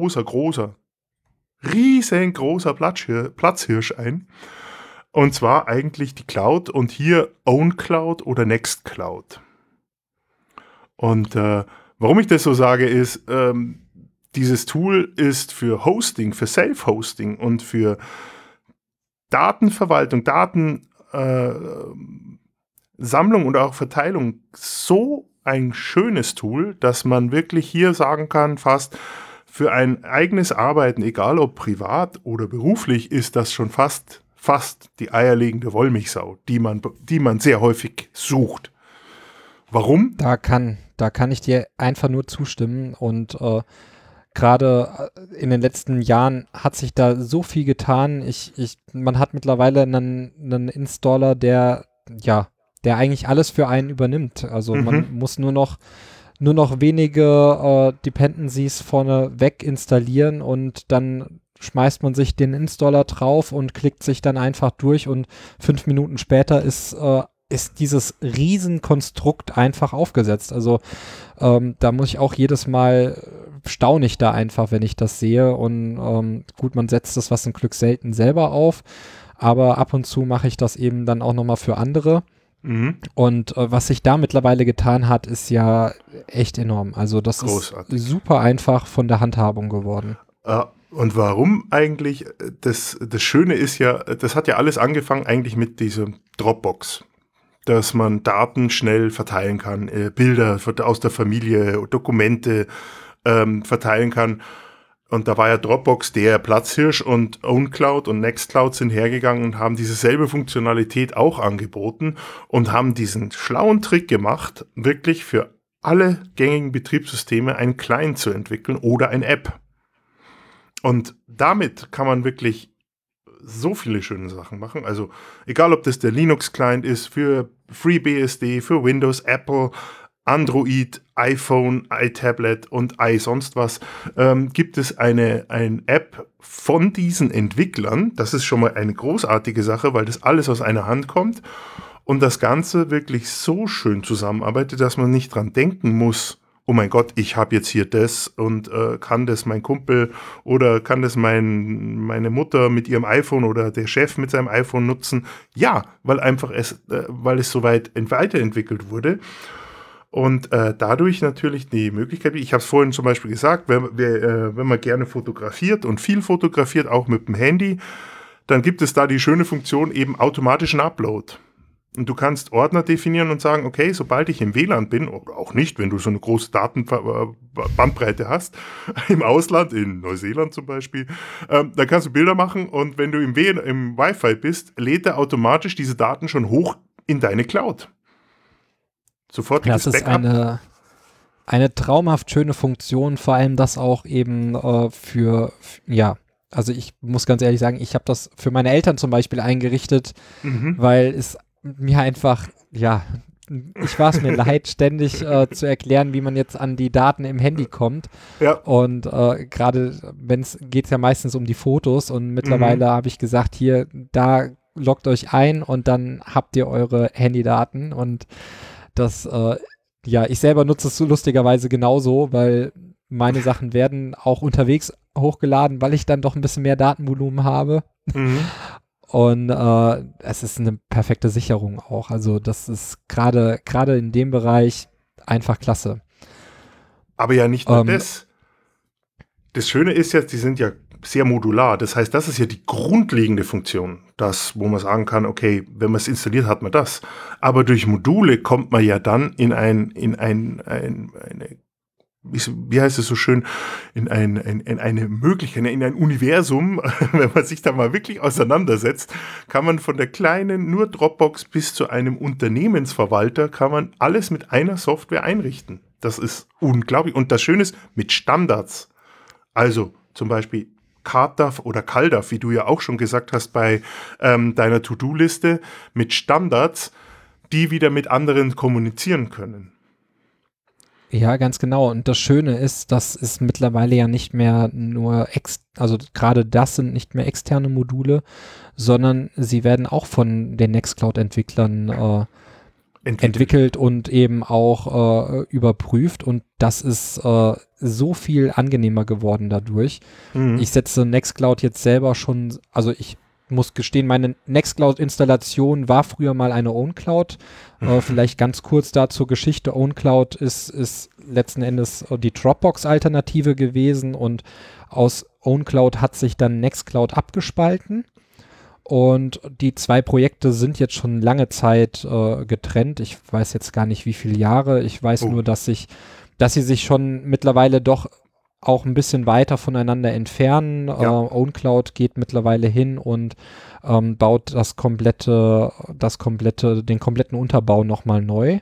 riesengroßer Platzhirsch ein. Und zwar eigentlich die Cloud und hier OwnCloud oder Nextcloud. Und warum ich das so sage ist, dieses Tool ist für Hosting, für Self-Hosting und für Datenverwaltung, Datensammlung und auch Verteilung so ein schönes Tool, dass man wirklich hier sagen kann, fast für ein eigenes Arbeiten, egal ob privat oder beruflich, ist das schon fast die eierlegende Wollmilchsau, die man sehr häufig sucht. Warum? Da kann ich dir einfach nur zustimmen und gerade in den letzten Jahren hat sich da so viel getan. Man hat mittleweile einen Installer, der eigentlich alles für einen übernimmt. Also man muss nur noch wenige Dependencies vorne weg installieren und dann schmeißt man sich den Installer drauf und klickt sich dann einfach durch und 5 Minuten später ist dieses Riesenkonstrukt einfach aufgesetzt. Also da muss ich auch jedes Mal staune ich da einfach, wenn ich das sehe und gut, man setzt das was ein Glück selten selber auf, aber ab und zu mache ich das eben dann auch nochmal für andere. Und was sich da mittlerweile getan hat, ist ja echt enorm. Also das großartig. Ist super einfach von der Handhabung geworden. Und warum eigentlich? Das Schöne ist ja, das hat ja alles angefangen eigentlich mit diesem Dropbox, dass man Daten schnell verteilen kann, Bilder aus der Familie, Dokumente, verteilen kann. Und da war ja Dropbox der Platzhirsch und OwnCloud und Nextcloud sind hergegangen und haben diese selbe Funktionalität auch angeboten und haben diesen schlauen Trick gemacht, wirklich für alle gängigen Betriebssysteme einen Client zu entwickeln oder eine App. Und damit kann man wirklich so viele schöne Sachen machen. Also egal, ob das der Linux-Client ist für FreeBSD, für Windows, Apple, Android, iPhone, iTablet und sonst was, gibt es eine App von diesen Entwicklern. Das ist schon mal eine großartige Sache, weil das alles aus einer Hand kommt und das Ganze wirklich so schön zusammenarbeitet, dass man nicht dran denken muss, oh mein Gott, ich habe jetzt hier das und kann das mein Kumpel oder kann das meine Mutter mit ihrem iPhone oder der Chef mit seinem iPhone nutzen. Ja, weil es soweit weiterentwickelt wurde. Und dadurch natürlich die Möglichkeit, ich habe es vorhin zum Beispiel gesagt, wenn man gerne fotografiert und viel fotografiert, auch mit dem Handy, dann gibt es da die schöne Funktion eben automatischen Upload. Und du kannst Ordner definieren und sagen, okay, sobald ich im WLAN bin, oder auch nicht, wenn du so eine große Datenbandbreite hast, im Ausland, in Neuseeland zum Beispiel, dann kannst du Bilder machen und wenn du im Wi-Fi bist, lädt er automatisch diese Daten schon hoch in deine Cloud. Sofortiges Das ist Backup. eine traumhaft schöne Funktion, vor allem das auch eben also ich muss ganz ehrlich sagen, ich habe das für meine Eltern zum Beispiel eingerichtet, weil es mir einfach, ich war es mir leid, ständig zu erklären, wie man jetzt an die Daten im Handy kommt. Ja. Und gerade geht es ja meistens um die Fotos und mittlerweile habe ich gesagt, hier, da loggt euch ein und dann habt ihr eure Handydaten und das, ich selber nutze es so lustigerweise genauso, weil meine Sachen werden auch unterwegs hochgeladen, weil ich dann doch ein bisschen mehr Datenvolumen habe. Und es ist eine perfekte Sicherung auch. Also das ist gerade in dem Bereich einfach klasse. Aber ja nicht nur das. Das Schöne ist ja, die sind ja sehr modular. Das heißt, das ist ja die grundlegende Funktion, wo man sagen kann, okay, wenn man es installiert, hat man das. Aber durch Module kommt man ja dann in wie heißt es so schön, in eine Möglichkeit, in ein Universum, wenn man sich da mal wirklich auseinandersetzt, kann man von der kleinen, nur Dropbox bis zu einem Unternehmensverwalter, kann man alles mit einer Software einrichten. Das ist unglaublich. Und das Schöne ist, mit Standards. Also zum Beispiel CardDAV oder CalDAV, wie du ja auch schon gesagt hast bei deiner To-Do-Liste, mit Standards, die wieder mit anderen kommunizieren können. Ja, ganz genau. Und das Schöne ist, dass es mittlerweile ja nicht mehr nur also gerade das sind nicht mehr externe Module, sondern sie werden auch von den Nextcloud-Entwicklern entwickelt und eben auch überprüft und das ist so viel angenehmer geworden dadurch. Ich setze Nextcloud jetzt selber schon, also ich muss gestehen, meine Nextcloud-Installation war früher mal eine OwnCloud. Vielleicht ganz kurz dazu Geschichte. OwnCloud ist letzten Endes die Dropbox-Alternative gewesen und aus OwnCloud hat sich dann Nextcloud abgespalten. Und die zwei Projekte sind jetzt schon lange Zeit getrennt. Ich weiß jetzt gar nicht, wie viele Jahre. Ich weiß nur, dass sie sich schon mittlerweile doch auch ein bisschen weiter voneinander entfernen. Ja. OwnCloud geht mittlerweile hin und baut den kompletten Unterbau nochmal neu.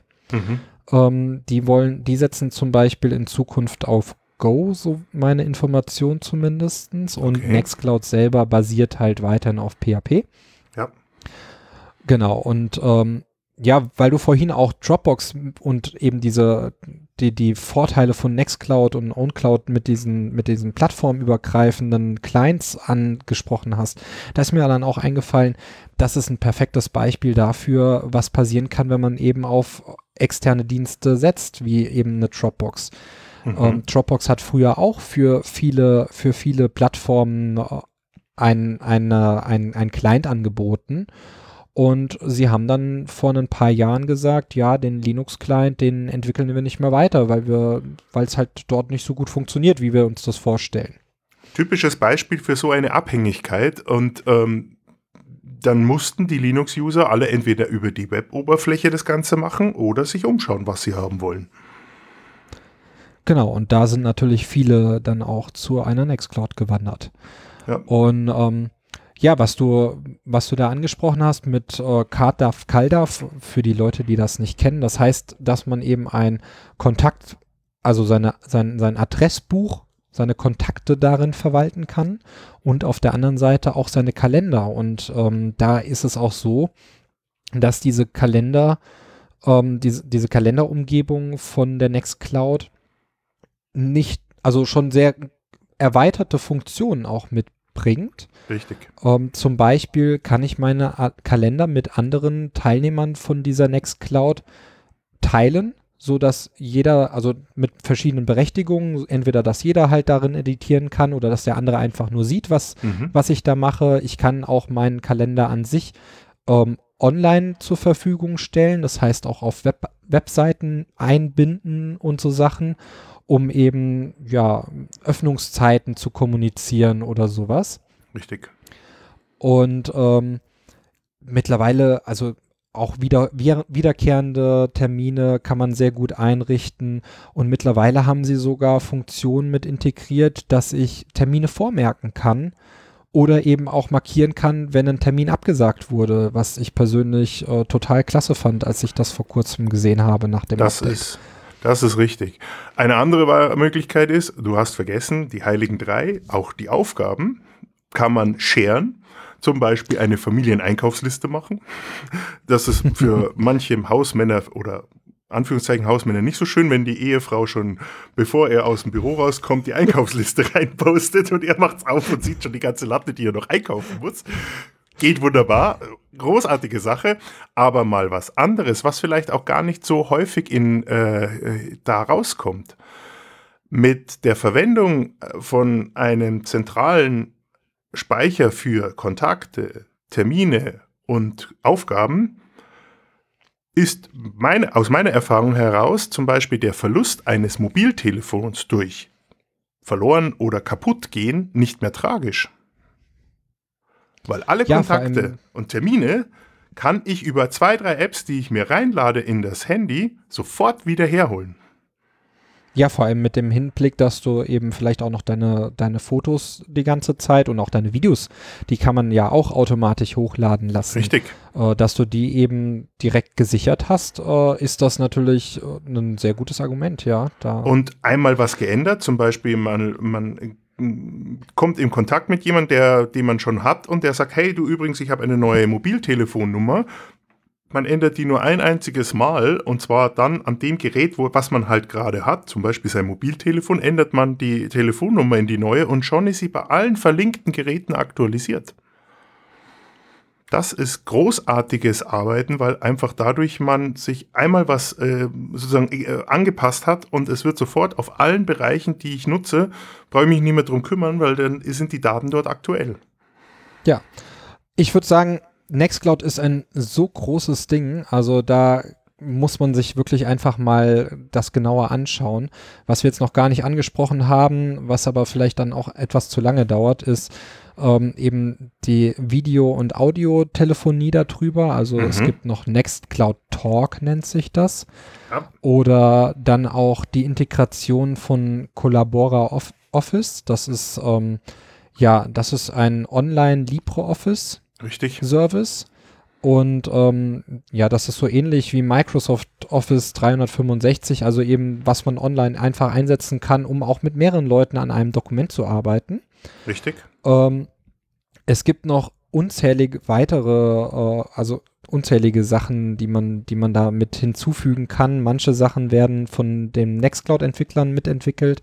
Die setzen zum Beispiel in Zukunft auf Go, so meine Information zumindestens. Und Nextcloud selber basiert halt weiterhin auf PHP. Ja. Genau. Und weil du vorhin auch Dropbox und eben die Vorteile von Nextcloud und OwnCloud mit diesen plattformübergreifenden Clients angesprochen hast, da ist mir dann auch eingefallen, das ist ein perfektes Beispiel dafür, was passieren kann, wenn man eben auf externe Dienste setzt, wie eben eine Dropbox. Dropbox hat früher auch für viele Plattformen ein Client angeboten. Und sie haben dann vor ein paar Jahren gesagt, ja, den Linux-Client, den entwickeln wir nicht mehr weiter, weil es halt dort nicht so gut funktioniert, wie wir uns das vorstellen. Typisches Beispiel für so eine Abhängigkeit und dann mussten die Linux-User alle entweder über die Web-Oberfläche das Ganze machen oder sich umschauen, was sie haben wollen. Genau, und da sind natürlich viele dann auch zu einer Nextcloud gewandert. Ja. Und ja, was du da angesprochen hast mit CardDAV, für die Leute, die das nicht kennen, das heißt, dass man eben ein Kontakt, also sein Adressbuch, seine Kontakte darin verwalten kann und auf der anderen Seite auch seine Kalender. Und da ist es auch so, dass diese Kalender, diese Kalenderumgebung von der Nextcloud nicht, also schon sehr erweiterte Funktionen auch mitbringt. Richtig. Zum Beispiel kann ich meine Kalender mit anderen Teilnehmern von dieser Nextcloud teilen, so dass jeder, also mit verschiedenen Berechtigungen, entweder dass jeder halt darin editieren kann oder dass der andere einfach nur sieht, was ich da mache. Ich kann auch meinen Kalender an sich online zur Verfügung stellen, das heißt auch auf Webseiten einbinden und so Sachen, um eben, ja, Öffnungszeiten zu kommunizieren oder sowas. Richtig. Und mittlerweile, also auch wiederkehrende Termine kann man sehr gut einrichten und mittlerweile haben sie sogar Funktionen mit integriert, dass ich Termine vormerken kann oder eben auch markieren kann, wenn ein Termin abgesagt wurde, was ich persönlich total klasse fand, als ich das vor kurzem gesehen habe nach dem Update. Das ist richtig. Eine andere Möglichkeit ist, du hast vergessen, die Heiligen Drei, auch die Aufgaben kann man sharen. Zum Beispiel eine Familieneinkaufsliste machen. Das ist für manche Hausmänner oder Anführungszeichen Hausmänner nicht so schön, wenn die Ehefrau schon, bevor er aus dem Büro rauskommt, die Einkaufsliste reinpostet und er macht's auf und sieht schon die ganze Latte, die er noch einkaufen muss. Geht wunderbar, großartige Sache, aber mal was anderes, was vielleicht auch gar nicht so häufig da rauskommt. Mit der Verwendung von einem zentralen Speicher für Kontakte, Termine und Aufgaben ist aus meiner Erfahrung heraus zum Beispiel der Verlust eines Mobiltelefons durch verloren oder kaputt gehen nicht mehr tragisch. Weil alle Kontakte und Termine kann ich über 2, 3 Apps, die ich mir reinlade in das Handy, sofort wieder herholen. Ja, vor allem mit dem Hinblick, dass du eben vielleicht auch noch deine Fotos die ganze Zeit und auch deine Videos, die kann man ja auch automatisch hochladen lassen. Richtig. Dass du die eben direkt gesichert hast, ist das natürlich ein sehr gutes Argument, ja. Und einmal was geändert, zum Beispiel man kommt in Kontakt mit jemandem, den man schon hat und der sagt, hey, du übrigens, ich habe eine neue Mobiltelefonnummer. Man ändert die nur ein einziges Mal und zwar dann an dem Gerät, was man halt gerade hat, zum Beispiel sein Mobiltelefon, ändert man die Telefonnummer in die neue und schon ist sie bei allen verlinkten Geräten aktualisiert. Das ist großartiges Arbeiten, weil einfach dadurch man sich einmal was sozusagen angepasst hat und es wird sofort auf allen Bereichen, die ich nutze, brauche ich mich nicht mehr drum kümmern, weil dann sind die Daten dort aktuell. Ja, ich würde sagen, Nextcloud ist ein so großes Ding, also da muss man sich wirklich einfach mal das genauer anschauen. Was wir jetzt noch gar nicht angesprochen haben, was aber vielleicht dann auch etwas zu lange dauert, ist eben die Video- und Audiotelefonie darüber. Also es gibt noch Nextcloud Talk, nennt sich das. Ja. Oder dann auch die Integration von Collabora Office. Das ist das ist ein Online-LibreOffice. Richtig. Service und das ist so ähnlich wie Microsoft Office 365, also eben was man online einfach einsetzen kann, um auch mit mehreren Leuten an einem Dokument zu arbeiten. Richtig. Es gibt noch unzählige weitere, unzählige Sachen, die man da mit hinzufügen kann. Manche Sachen werden von den Nextcloud-Entwicklern mitentwickelt,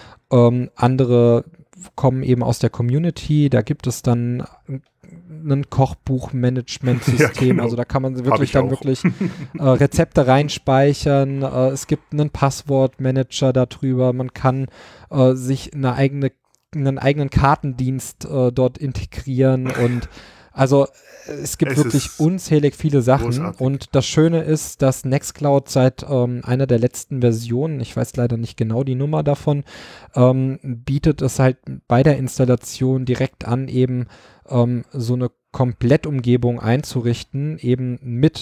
andere kommen eben aus der Community, da gibt es dann ein Kochbuch-Management-System, ja, genau. Also da kann man wirklich Rezepte reinspeichern, es gibt einen Passwortmanager darüber, man kann sich einen eigenen Kartendienst dort integrieren und also es gibt wirklich unzählig viele Sachen großartig. Und das Schöne ist, dass Nextcloud seit einer der letzten Versionen, ich weiß leider nicht genau die Nummer davon, bietet es halt bei der Installation direkt an, eben so eine Komplettumgebung einzurichten, eben mit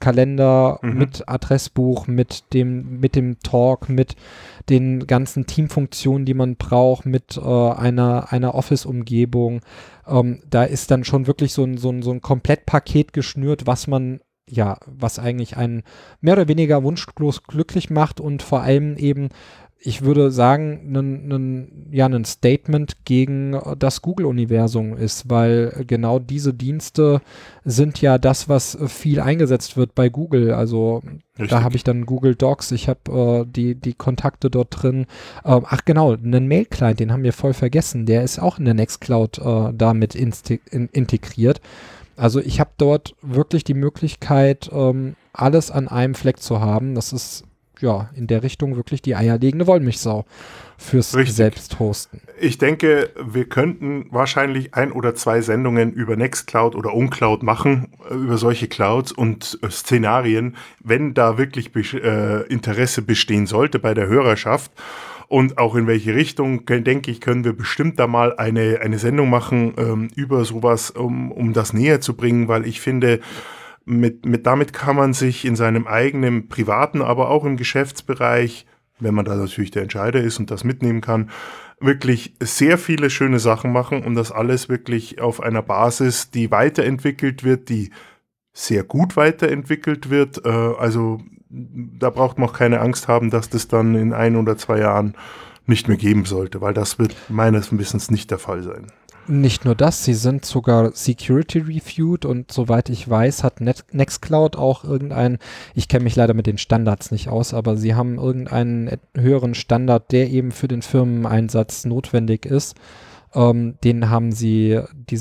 Kalender, mit Adressbuch, mit dem Talk, mit den ganzen Teamfunktionen, die man braucht, mit einer Office-Umgebung. Da ist dann schon wirklich so ein Komplettpaket geschnürt, was eigentlich einen mehr oder weniger wunschlos glücklich macht und vor allem eben, ich würde sagen, ein Statement gegen das Google-Universum ist, weil genau diese Dienste sind ja das, was viel eingesetzt wird bei Google. Also Richtig. Da habe ich dann Google Docs, ich habe die Kontakte dort drin. Einen Mail-Client, den haben wir voll vergessen, der ist auch in der Nextcloud damit integriert. Also ich habe dort wirklich die Möglichkeit, alles an einem Fleck zu haben. Das ist in der Richtung wirklich die eierlegende Wollmilchsau fürs Selbsthosten. Ich denke, wir könnten wahrscheinlich 1 oder 2 Sendungen über Nextcloud oder Uncloud machen, über solche Clouds und Szenarien, wenn da wirklich Interesse bestehen sollte bei der Hörerschaft. Und auch in welche Richtung, denke ich, können wir bestimmt da mal eine Sendung machen über sowas, um das näher zu bringen, weil ich finde, damit kann man sich in seinem eigenen privaten, aber auch im Geschäftsbereich, wenn man da natürlich der Entscheider ist und das mitnehmen kann, wirklich sehr viele schöne Sachen machen und das alles wirklich auf einer Basis, die weiterentwickelt wird, die sehr gut weiterentwickelt wird. Also da braucht man auch keine Angst haben, dass das dann in 1 oder 2 Jahren nicht mehr geben sollte, weil das wird meines Wissens nicht der Fall sein. Nicht nur das, sie sind sogar Security reviewed und soweit ich weiß, hat Nextcloud auch ich kenne mich leider mit den Standards nicht aus, aber sie haben irgendeinen höheren Standard, der eben für den Firmeneinsatz notwendig ist. Den haben sie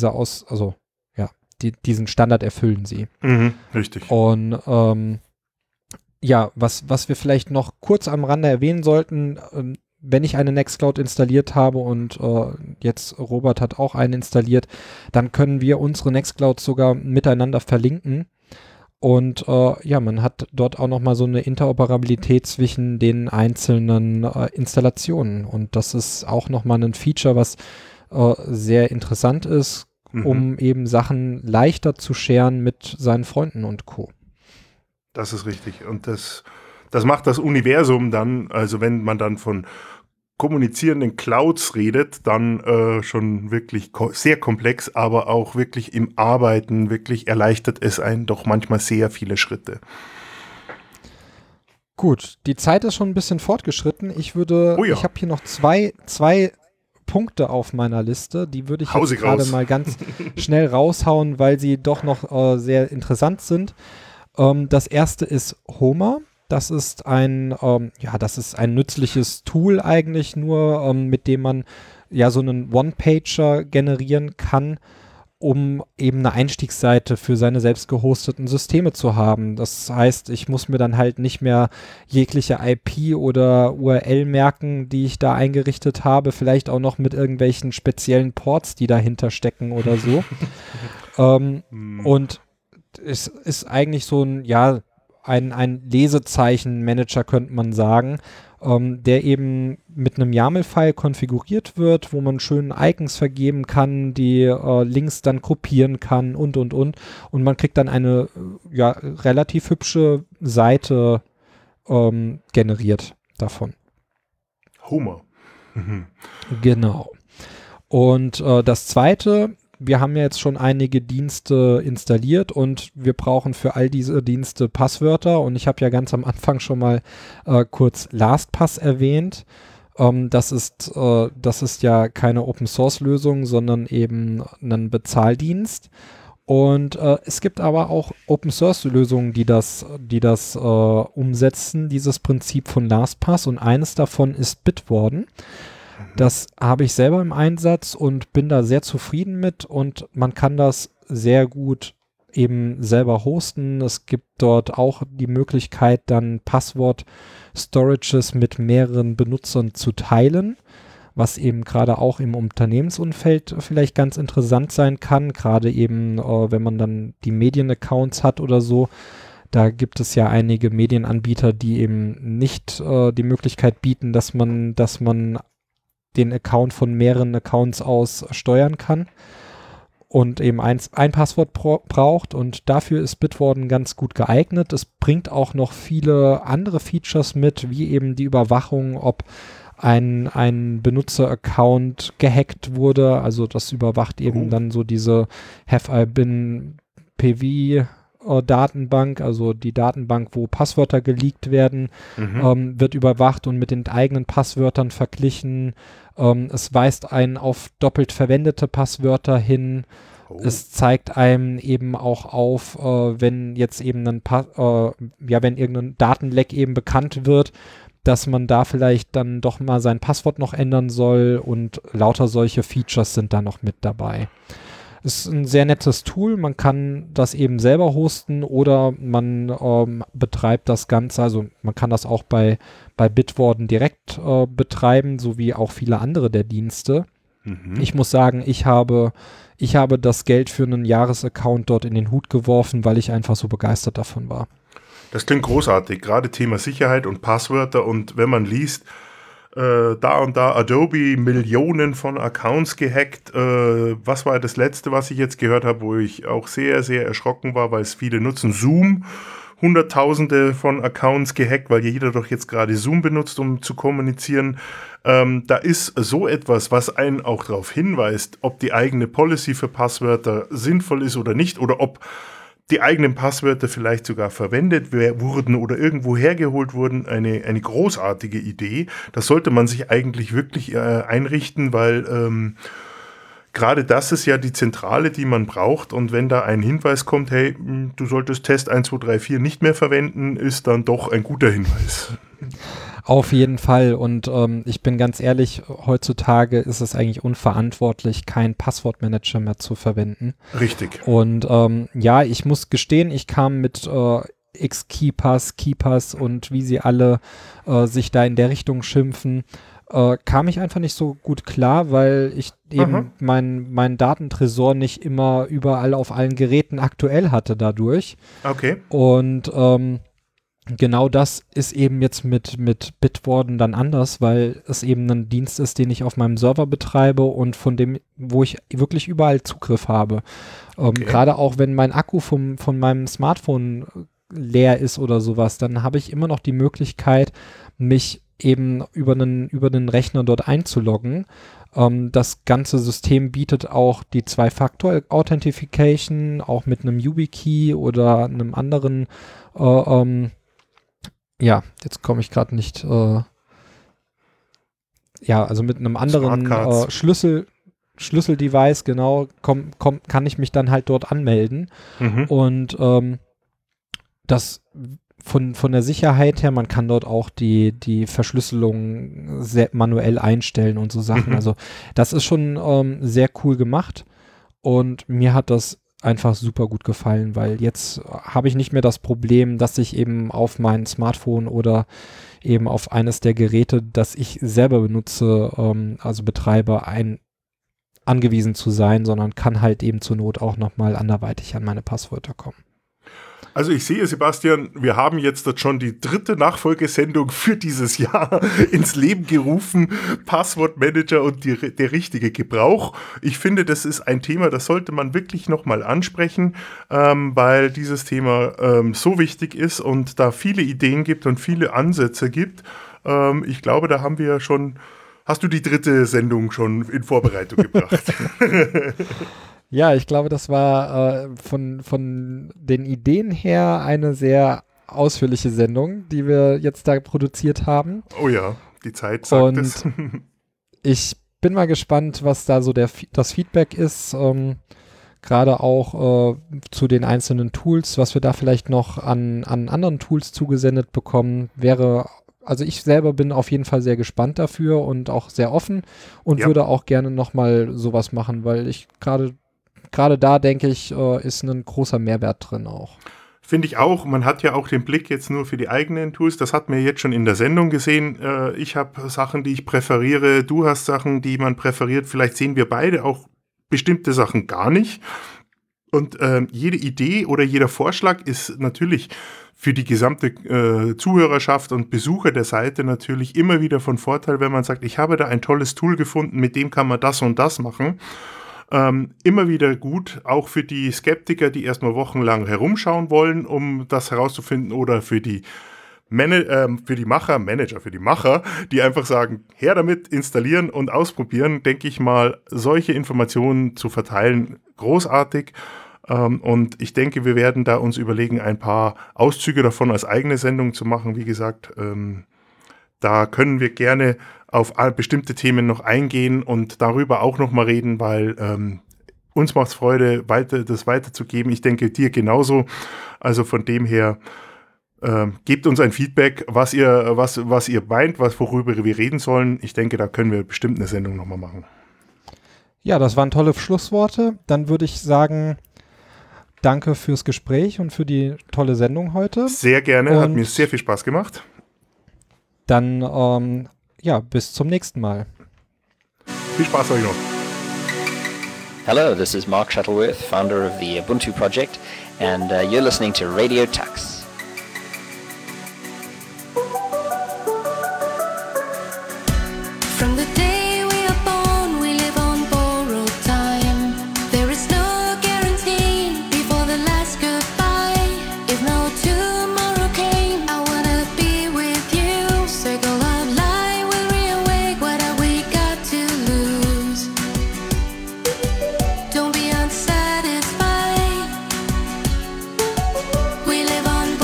diesen Standard erfüllen sie. Richtig. Und was wir vielleicht noch kurz am Rande erwähnen sollten, wenn ich eine Nextcloud installiert habe und jetzt Robert hat auch eine installiert, dann können wir unsere Nextcloud sogar miteinander verlinken. Und man hat dort auch nochmal so eine Interoperabilität zwischen den einzelnen Installationen. Und das ist auch nochmal ein Feature, was sehr interessant ist, um eben Sachen leichter zu scheren mit seinen Freunden und Co. Das ist richtig. Und das macht das Universum dann, also wenn man dann von kommunizierenden Clouds redet, dann schon wirklich sehr komplex, aber auch wirklich im Arbeiten, wirklich erleichtert es einen doch manchmal sehr viele Schritte. Gut, die Zeit ist schon ein bisschen fortgeschritten. Ich habe hier noch zwei Punkte auf meiner Liste, die würde ich jetzt gerade mal ganz schnell raushauen, weil sie doch noch sehr interessant sind. Das erste ist Homer. Das ist ein nützliches Tool eigentlich nur, mit dem man so einen One-Pager generieren kann, um eben eine Einstiegsseite für seine selbst gehosteten Systeme zu haben. Das heißt, ich muss mir dann halt nicht mehr jegliche IP oder URL merken, die ich da eingerichtet habe, vielleicht auch noch mit irgendwelchen speziellen Ports, die dahinter stecken oder so. Und es ist eigentlich so ein Lesezeichenmanager, könnte man sagen, der eben mit einem YAML-File konfiguriert wird, wo man schön Icons vergeben kann, die Links dann gruppieren kann und. Und man kriegt dann eine relativ hübsche Seite generiert davon. Homer. Genau. Und das Zweite, wir haben ja jetzt schon einige Dienste installiert und wir brauchen für all diese Dienste Passwörter und ich habe ja ganz am Anfang schon mal kurz LastPass erwähnt. Das ist ja keine Open-Source-Lösung, sondern eben ein Bezahldienst. Und es gibt aber auch Open-Source-Lösungen, die das umsetzen, dieses Prinzip von LastPass, und eines davon ist Bitwarden. Das habe ich selber im Einsatz und bin da sehr zufrieden mit, und man kann das sehr gut eben selber hosten. Es gibt dort auch die Möglichkeit, dann Passwort-Storages mit mehreren Benutzern zu teilen, was eben gerade auch im Unternehmensumfeld vielleicht ganz interessant sein kann, gerade eben, wenn man dann die Medienaccounts hat oder so. Da gibt es ja einige Medienanbieter, die eben nicht die Möglichkeit bieten, dass man den Account von mehreren Accounts aus steuern kann. und eben ein Passwort braucht, und dafür ist Bitwarden ganz gut geeignet. Es bringt auch noch viele andere Features mit, wie eben die Überwachung, ob ein Benutzer-Account gehackt wurde, also das überwacht eben dann so diese Have I Been PV Datenbank, also die Datenbank, wo Passwörter geleakt werden, wird überwacht und mit den eigenen Passwörtern verglichen. Es weist einen auf doppelt verwendete Passwörter hin. Es zeigt einem eben auch auf, wenn jetzt eben wenn irgendein Datenleck eben bekannt wird, dass man da vielleicht dann doch mal sein Passwort noch ändern soll, und lauter solche Features sind da noch mit dabei. Es ist ein sehr nettes Tool, man kann das eben selber hosten oder man betreibt das Ganze, also man kann das auch bei Bitwarden direkt betreiben, so wie auch viele andere der Dienste. Ich muss sagen, ich habe das Geld für einen Jahresaccount dort in den Hut geworfen, weil ich einfach so begeistert davon war. Das klingt großartig, gerade Thema Sicherheit und Passwörter, und wenn man liest, da und da Adobe Millionen von Accounts gehackt, was war das letzte, was ich jetzt gehört habe, wo ich auch sehr, sehr erschrocken war, weil es viele nutzen, Zoom, Hunderttausende von Accounts gehackt, weil jeder doch jetzt gerade Zoom benutzt, um zu kommunizieren. Da ist so etwas, was einen auch darauf hinweist, ob die eigene Policy für Passwörter sinnvoll ist oder nicht, oder ob die eigenen Passwörter vielleicht sogar verwendet wurden oder irgendwo hergeholt wurden, eine großartige Idee. Das sollte man sich eigentlich wirklich einrichten, weil gerade das ist ja die Zentrale, die man braucht, und wenn da ein Hinweis kommt, hey, du solltest Test 1, 2, 3, 4 nicht mehr verwenden, ist dann doch ein guter Hinweis. Auf jeden Fall, und ich bin ganz ehrlich, heutzutage ist es eigentlich unverantwortlich, keinen Passwortmanager mehr zu verwenden. Richtig. Und ja, ich muss gestehen, ich kam mit Keepers und wie sie alle sich da in der Richtung schimpfen, kam ich einfach nicht so gut klar, weil ich eben mein Datentresor nicht immer überall auf allen Geräten aktuell hatte dadurch. Okay. Und genau das ist eben jetzt mit Bitwarden dann anders, weil es eben ein Dienst ist, den ich auf meinem Server betreibe und von dem, wo ich wirklich überall Zugriff habe. Gerade auch wenn mein Akku von meinem Smartphone leer ist oder sowas, dann habe ich immer noch die Möglichkeit, mich eben über einen Rechner dort einzuloggen. Das ganze System bietet auch die Zwei-Faktor-Authentification, auch mit einem YubiKey oder einem anderen ja, jetzt komme ich gerade nicht, also mit einem anderen Schlüsseldevice, genau, kann ich mich dann halt dort anmelden. Und das von der Sicherheit her, man kann dort auch die Verschlüsselung sehr manuell einstellen und so Sachen. Also das ist schon sehr cool gemacht, und mir hat das einfach super gut gefallen, weil jetzt habe ich nicht mehr das Problem, dass ich eben auf mein Smartphone oder eben auf eines der Geräte, das ich selber benutze, also betreibe, angewiesen zu sein, sondern kann halt eben zur Not auch nochmal anderweitig an meine Passwörter kommen. Also ich sehe, Sebastian, wir haben jetzt schon die 3. Nachfolgesendung für dieses Jahr ins Leben gerufen. Passwortmanager und der richtige Gebrauch. Ich finde, das ist ein Thema, das sollte man wirklich nochmal ansprechen, weil dieses Thema so wichtig ist und da viele Ideen gibt und viele Ansätze gibt. Ich glaube, da haben wir ja schon... Hast du die 3. Sendung schon in Vorbereitung gebracht? Ja, ich glaube, das war von den Ideen her eine sehr ausführliche Sendung, die wir jetzt da produziert haben. Oh ja, die Zeit sagt es. Ich bin mal gespannt, was da so das Feedback ist, gerade auch zu den einzelnen Tools, was wir da vielleicht noch an anderen Tools zugesendet bekommen, also ich selber bin auf jeden Fall sehr gespannt dafür und auch sehr offen und würde auch gerne nochmal sowas machen, weil ich gerade da, denke ich, ist ein großer Mehrwert drin auch. Finde ich auch. Man hat ja auch den Blick jetzt nur für die eigenen Tools. Das hat man jetzt schon in der Sendung gesehen. Ich habe Sachen, die ich präferiere. Du hast Sachen, die man präferiert. Vielleicht sehen wir beide auch bestimmte Sachen gar nicht. Und jede Idee oder jeder Vorschlag ist natürlich für die gesamte Zuhörerschaft und Besucher der Seite natürlich immer wieder von Vorteil, wenn man sagt, ich habe da ein tolles Tool gefunden, mit dem kann man das und das machen. Immer wieder gut, auch für die Skeptiker, die erstmal wochenlang herumschauen wollen, um das herauszufinden, oder für die Macher, die einfach sagen, her damit, installieren und ausprobieren, denke ich mal, solche Informationen zu verteilen, großartig. Und ich denke, wir werden da uns überlegen, ein paar Auszüge davon als eigene Sendung zu machen. Wie gesagt, da können wir gerne auf bestimmte Themen noch eingehen und darüber auch noch mal reden, weil uns macht es Freude, das weiterzugeben. Ich denke, dir genauso. Also von dem her, gebt uns ein Feedback, was ihr meint, worüber wir reden sollen. Ich denke, da können wir bestimmt eine Sendung noch mal machen. Ja, das waren tolle Schlussworte. Dann würde ich sagen, danke fürs Gespräch und für die tolle Sendung heute. Sehr gerne, hat mir sehr viel Spaß gemacht. Dann, bis zum nächsten Mal. Viel Spaß euch noch. Hello, this is Mark Shuttleworth, founder of the Ubuntu Project, and you're listening to Radio Tux. From the day we are born, we live on borrowed time. There is no guarantee before the last goodbye. If no tomorrow came, I wanna be with you. Circle of life will reawake. What have we got to lose? Don't be unsatisfied. We live on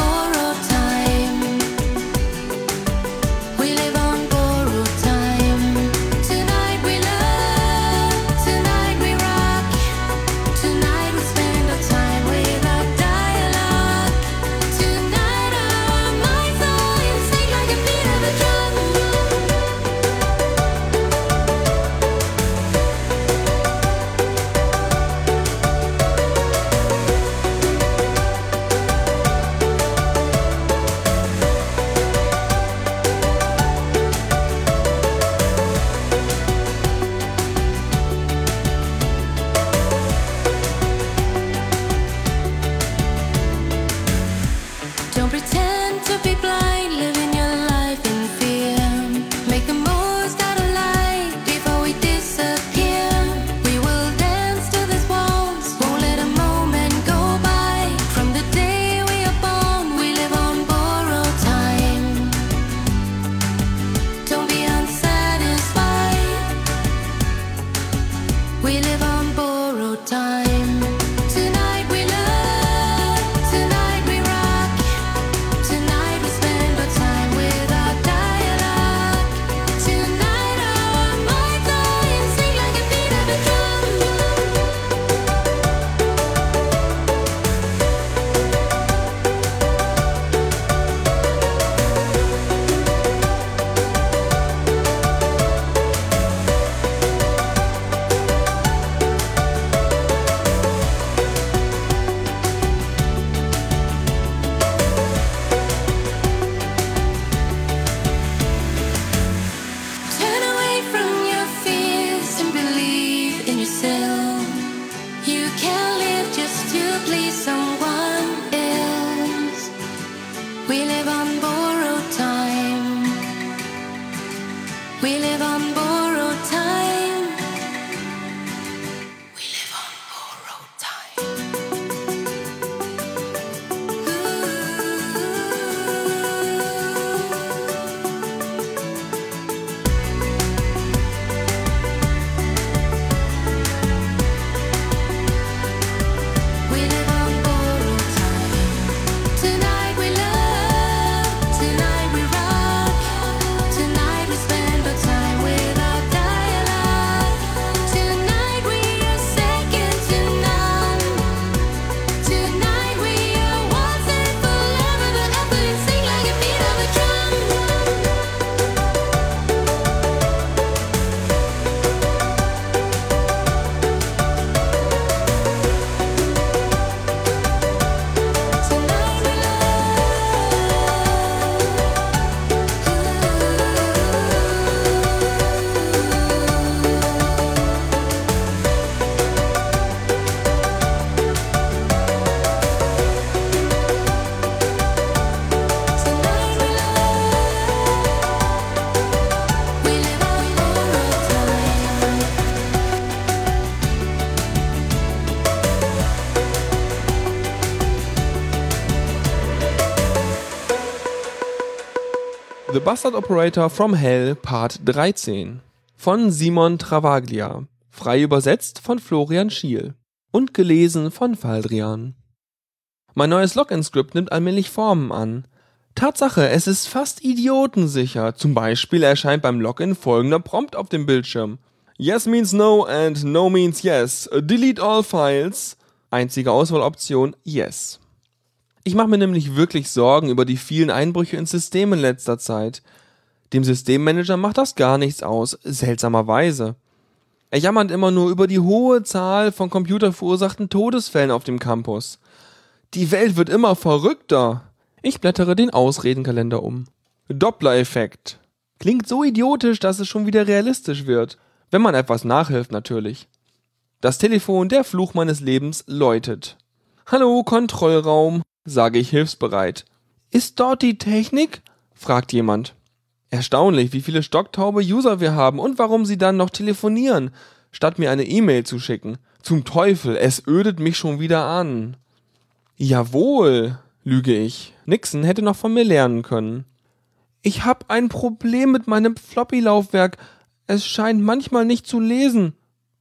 The Bastard Operator from Hell Part 13 von Simon Travaglia, frei übersetzt von Florian Schiel und gelesen von Faldrian. Mein neues Login-Skript nimmt allmählich Formen an. Tatsache, es ist fast idiotensicher. Zum Beispiel erscheint beim Login folgender Prompt auf dem Bildschirm. Yes means no and no means yes. Delete all files. Einzige Auswahloption Yes. Ich mache mir nämlich wirklich Sorgen über die vielen Einbrüche ins System in letzter Zeit. Dem Systemmanager macht das gar nichts aus, seltsamerweise. Er jammert immer nur über die hohe Zahl von computerverursachten Todesfällen auf dem Campus. Die Welt wird immer verrückter. Ich blättere den Ausredenkalender um. Doppler-Effekt. Klingt so idiotisch, dass es schon wieder realistisch wird. Wenn man etwas nachhilft, natürlich. Das Telefon, der Fluch meines Lebens, läutet. Hallo, Kontrollraum, sage ich hilfsbereit. Ist dort die Technik? Fragt jemand. Erstaunlich, wie viele stocktaube User wir haben und warum sie dann noch telefonieren, statt mir eine E-Mail zu schicken. Zum Teufel, es ödet mich schon wieder an. Jawohl, lüge ich. Nixon hätte noch von mir lernen können. Ich hab ein Problem mit meinem Floppy-Laufwerk. Es scheint manchmal nicht zu lesen.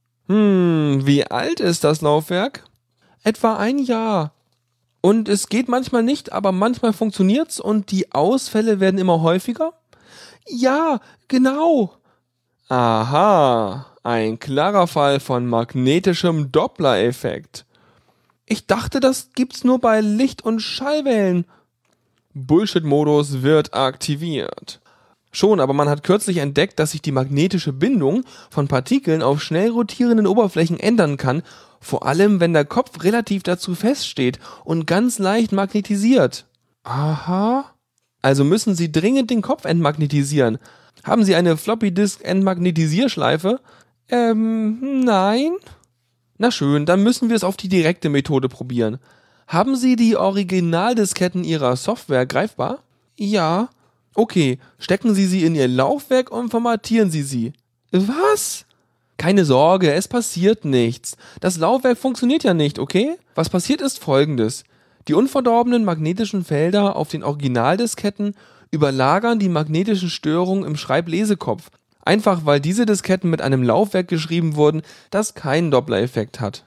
Wie alt ist das Laufwerk? Etwa 1 Jahr. Und es geht manchmal nicht, aber manchmal funktioniert's und die Ausfälle werden immer häufiger? Ja, genau. Aha, ein klarer Fall von magnetischem Doppler-Effekt. Ich dachte, das gibt's nur bei Licht- und Schallwellen. Bullshit-Modus wird aktiviert. Schon, aber man hat kürzlich entdeckt, dass sich die magnetische Bindung von Partikeln auf schnell rotierenden Oberflächen ändern kann, vor allem wenn der Kopf relativ dazu feststeht und ganz leicht magnetisiert. Aha. Also müssen Sie dringend den Kopf entmagnetisieren. Haben Sie eine Floppy-Disk-Entmagnetisierschleife? Nein. Na schön, dann müssen wir es auf die direkte Methode probieren. Haben Sie die Originaldisketten Ihrer Software greifbar? Ja. Okay, stecken Sie sie in Ihr Laufwerk und formatieren Sie sie. Was? Keine Sorge, es passiert nichts. Das Laufwerk funktioniert ja nicht, okay? Was passiert ist Folgendes. Die unverdorbenen magnetischen Felder auf den Originaldisketten überlagern die magnetischen Störungen im Schreiblesekopf. Einfach weil diese Disketten mit einem Laufwerk geschrieben wurden, das keinen Doppler-Effekt hat.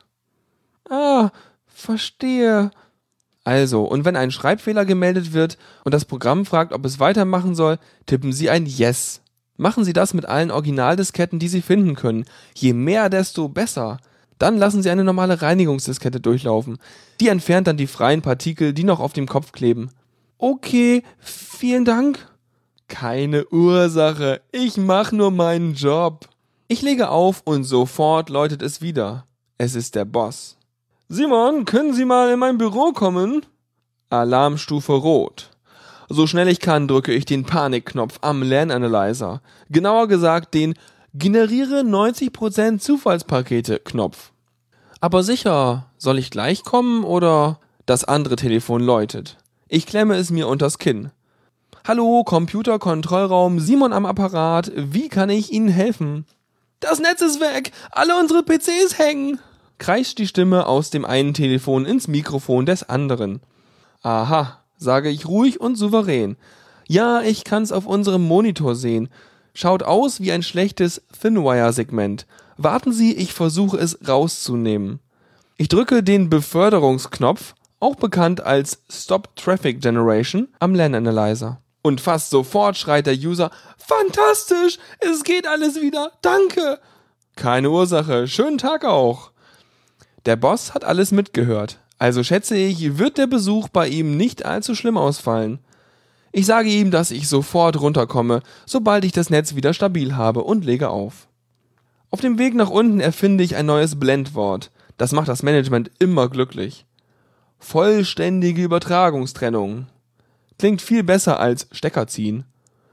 Ah, verstehe. Also, und wenn ein Schreibfehler gemeldet wird und das Programm fragt, ob es weitermachen soll, tippen Sie ein Yes. Machen Sie das mit allen Originaldisketten, die Sie finden können. Je mehr, desto besser. Dann lassen Sie eine normale Reinigungsdiskette durchlaufen. Die entfernt dann die freien Partikel, die noch auf dem Kopf kleben. Okay, vielen Dank. Keine Ursache, ich mache nur meinen Job. Ich lege auf und sofort läutet es wieder. Es ist der Boss. Simon, können Sie mal in mein Büro kommen? Alarmstufe Rot. So schnell ich kann, drücke ich den Panikknopf am LAN Analyzer. Genauer gesagt den Generiere 90% Zufallspakete-Knopf. Aber sicher, soll ich gleich kommen oder? Das andere Telefon läutet. Ich klemme es mir unters Kinn. Hallo, Computerkontrollraum, Simon am Apparat, wie kann ich Ihnen helfen? Das Netz ist weg, alle unsere PCs hängen, kreischt die Stimme aus dem einen Telefon ins Mikrofon des anderen. Aha, sage ich ruhig und souverän. Ja, ich kann's auf unserem Monitor sehen. Schaut aus wie ein schlechtes Thinwire-Segment. Warten Sie, ich versuche es rauszunehmen. Ich drücke den Beförderungsknopf, auch bekannt als Stop Traffic Generation, am LAN Analyzer. Und fast sofort schreit der User, fantastisch, es geht alles wieder, danke. Keine Ursache, schönen Tag auch. Der Boss hat alles mitgehört, also schätze ich, wird der Besuch bei ihm nicht allzu schlimm ausfallen. Ich sage ihm, dass ich sofort runterkomme, sobald ich das Netz wieder stabil habe und lege auf. Auf dem Weg nach unten erfinde ich ein neues Blendwort. Das macht das Management immer glücklich. Vollständige Übertragungstrennung. Klingt viel besser als Stecker ziehen.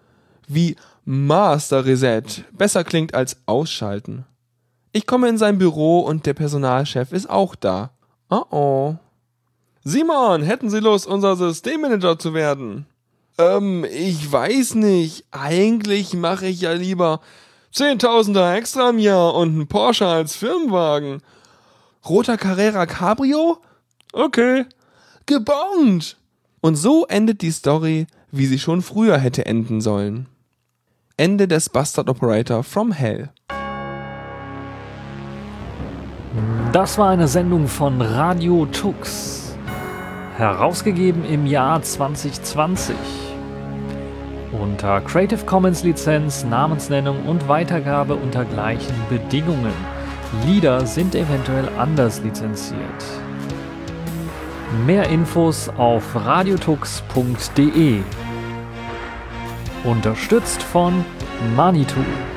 Wie Master Reset besser klingt als ausschalten. Ich komme in sein Büro und der Personalchef ist auch da. Oh. Simon, hätten Sie Lust, unser Systemmanager zu werden? Ich weiß nicht. Eigentlich mache ich ja lieber 10.000er extra im Jahr und einen Porsche als Firmenwagen. Roter Carrera Cabrio? Okay. Gebongt! Und so endet die Story wie sie schon früher hätte enden sollen. Ende des Bastard Operator from Hell. Das war eine Sendung von Radio Tux, herausgegeben im Jahr 2020. Unter Creative Commons Lizenz, Namensnennung und Weitergabe unter gleichen Bedingungen. Lieder sind eventuell anders lizenziert. Mehr Infos auf radiotux.de. Unterstützt von Manitou.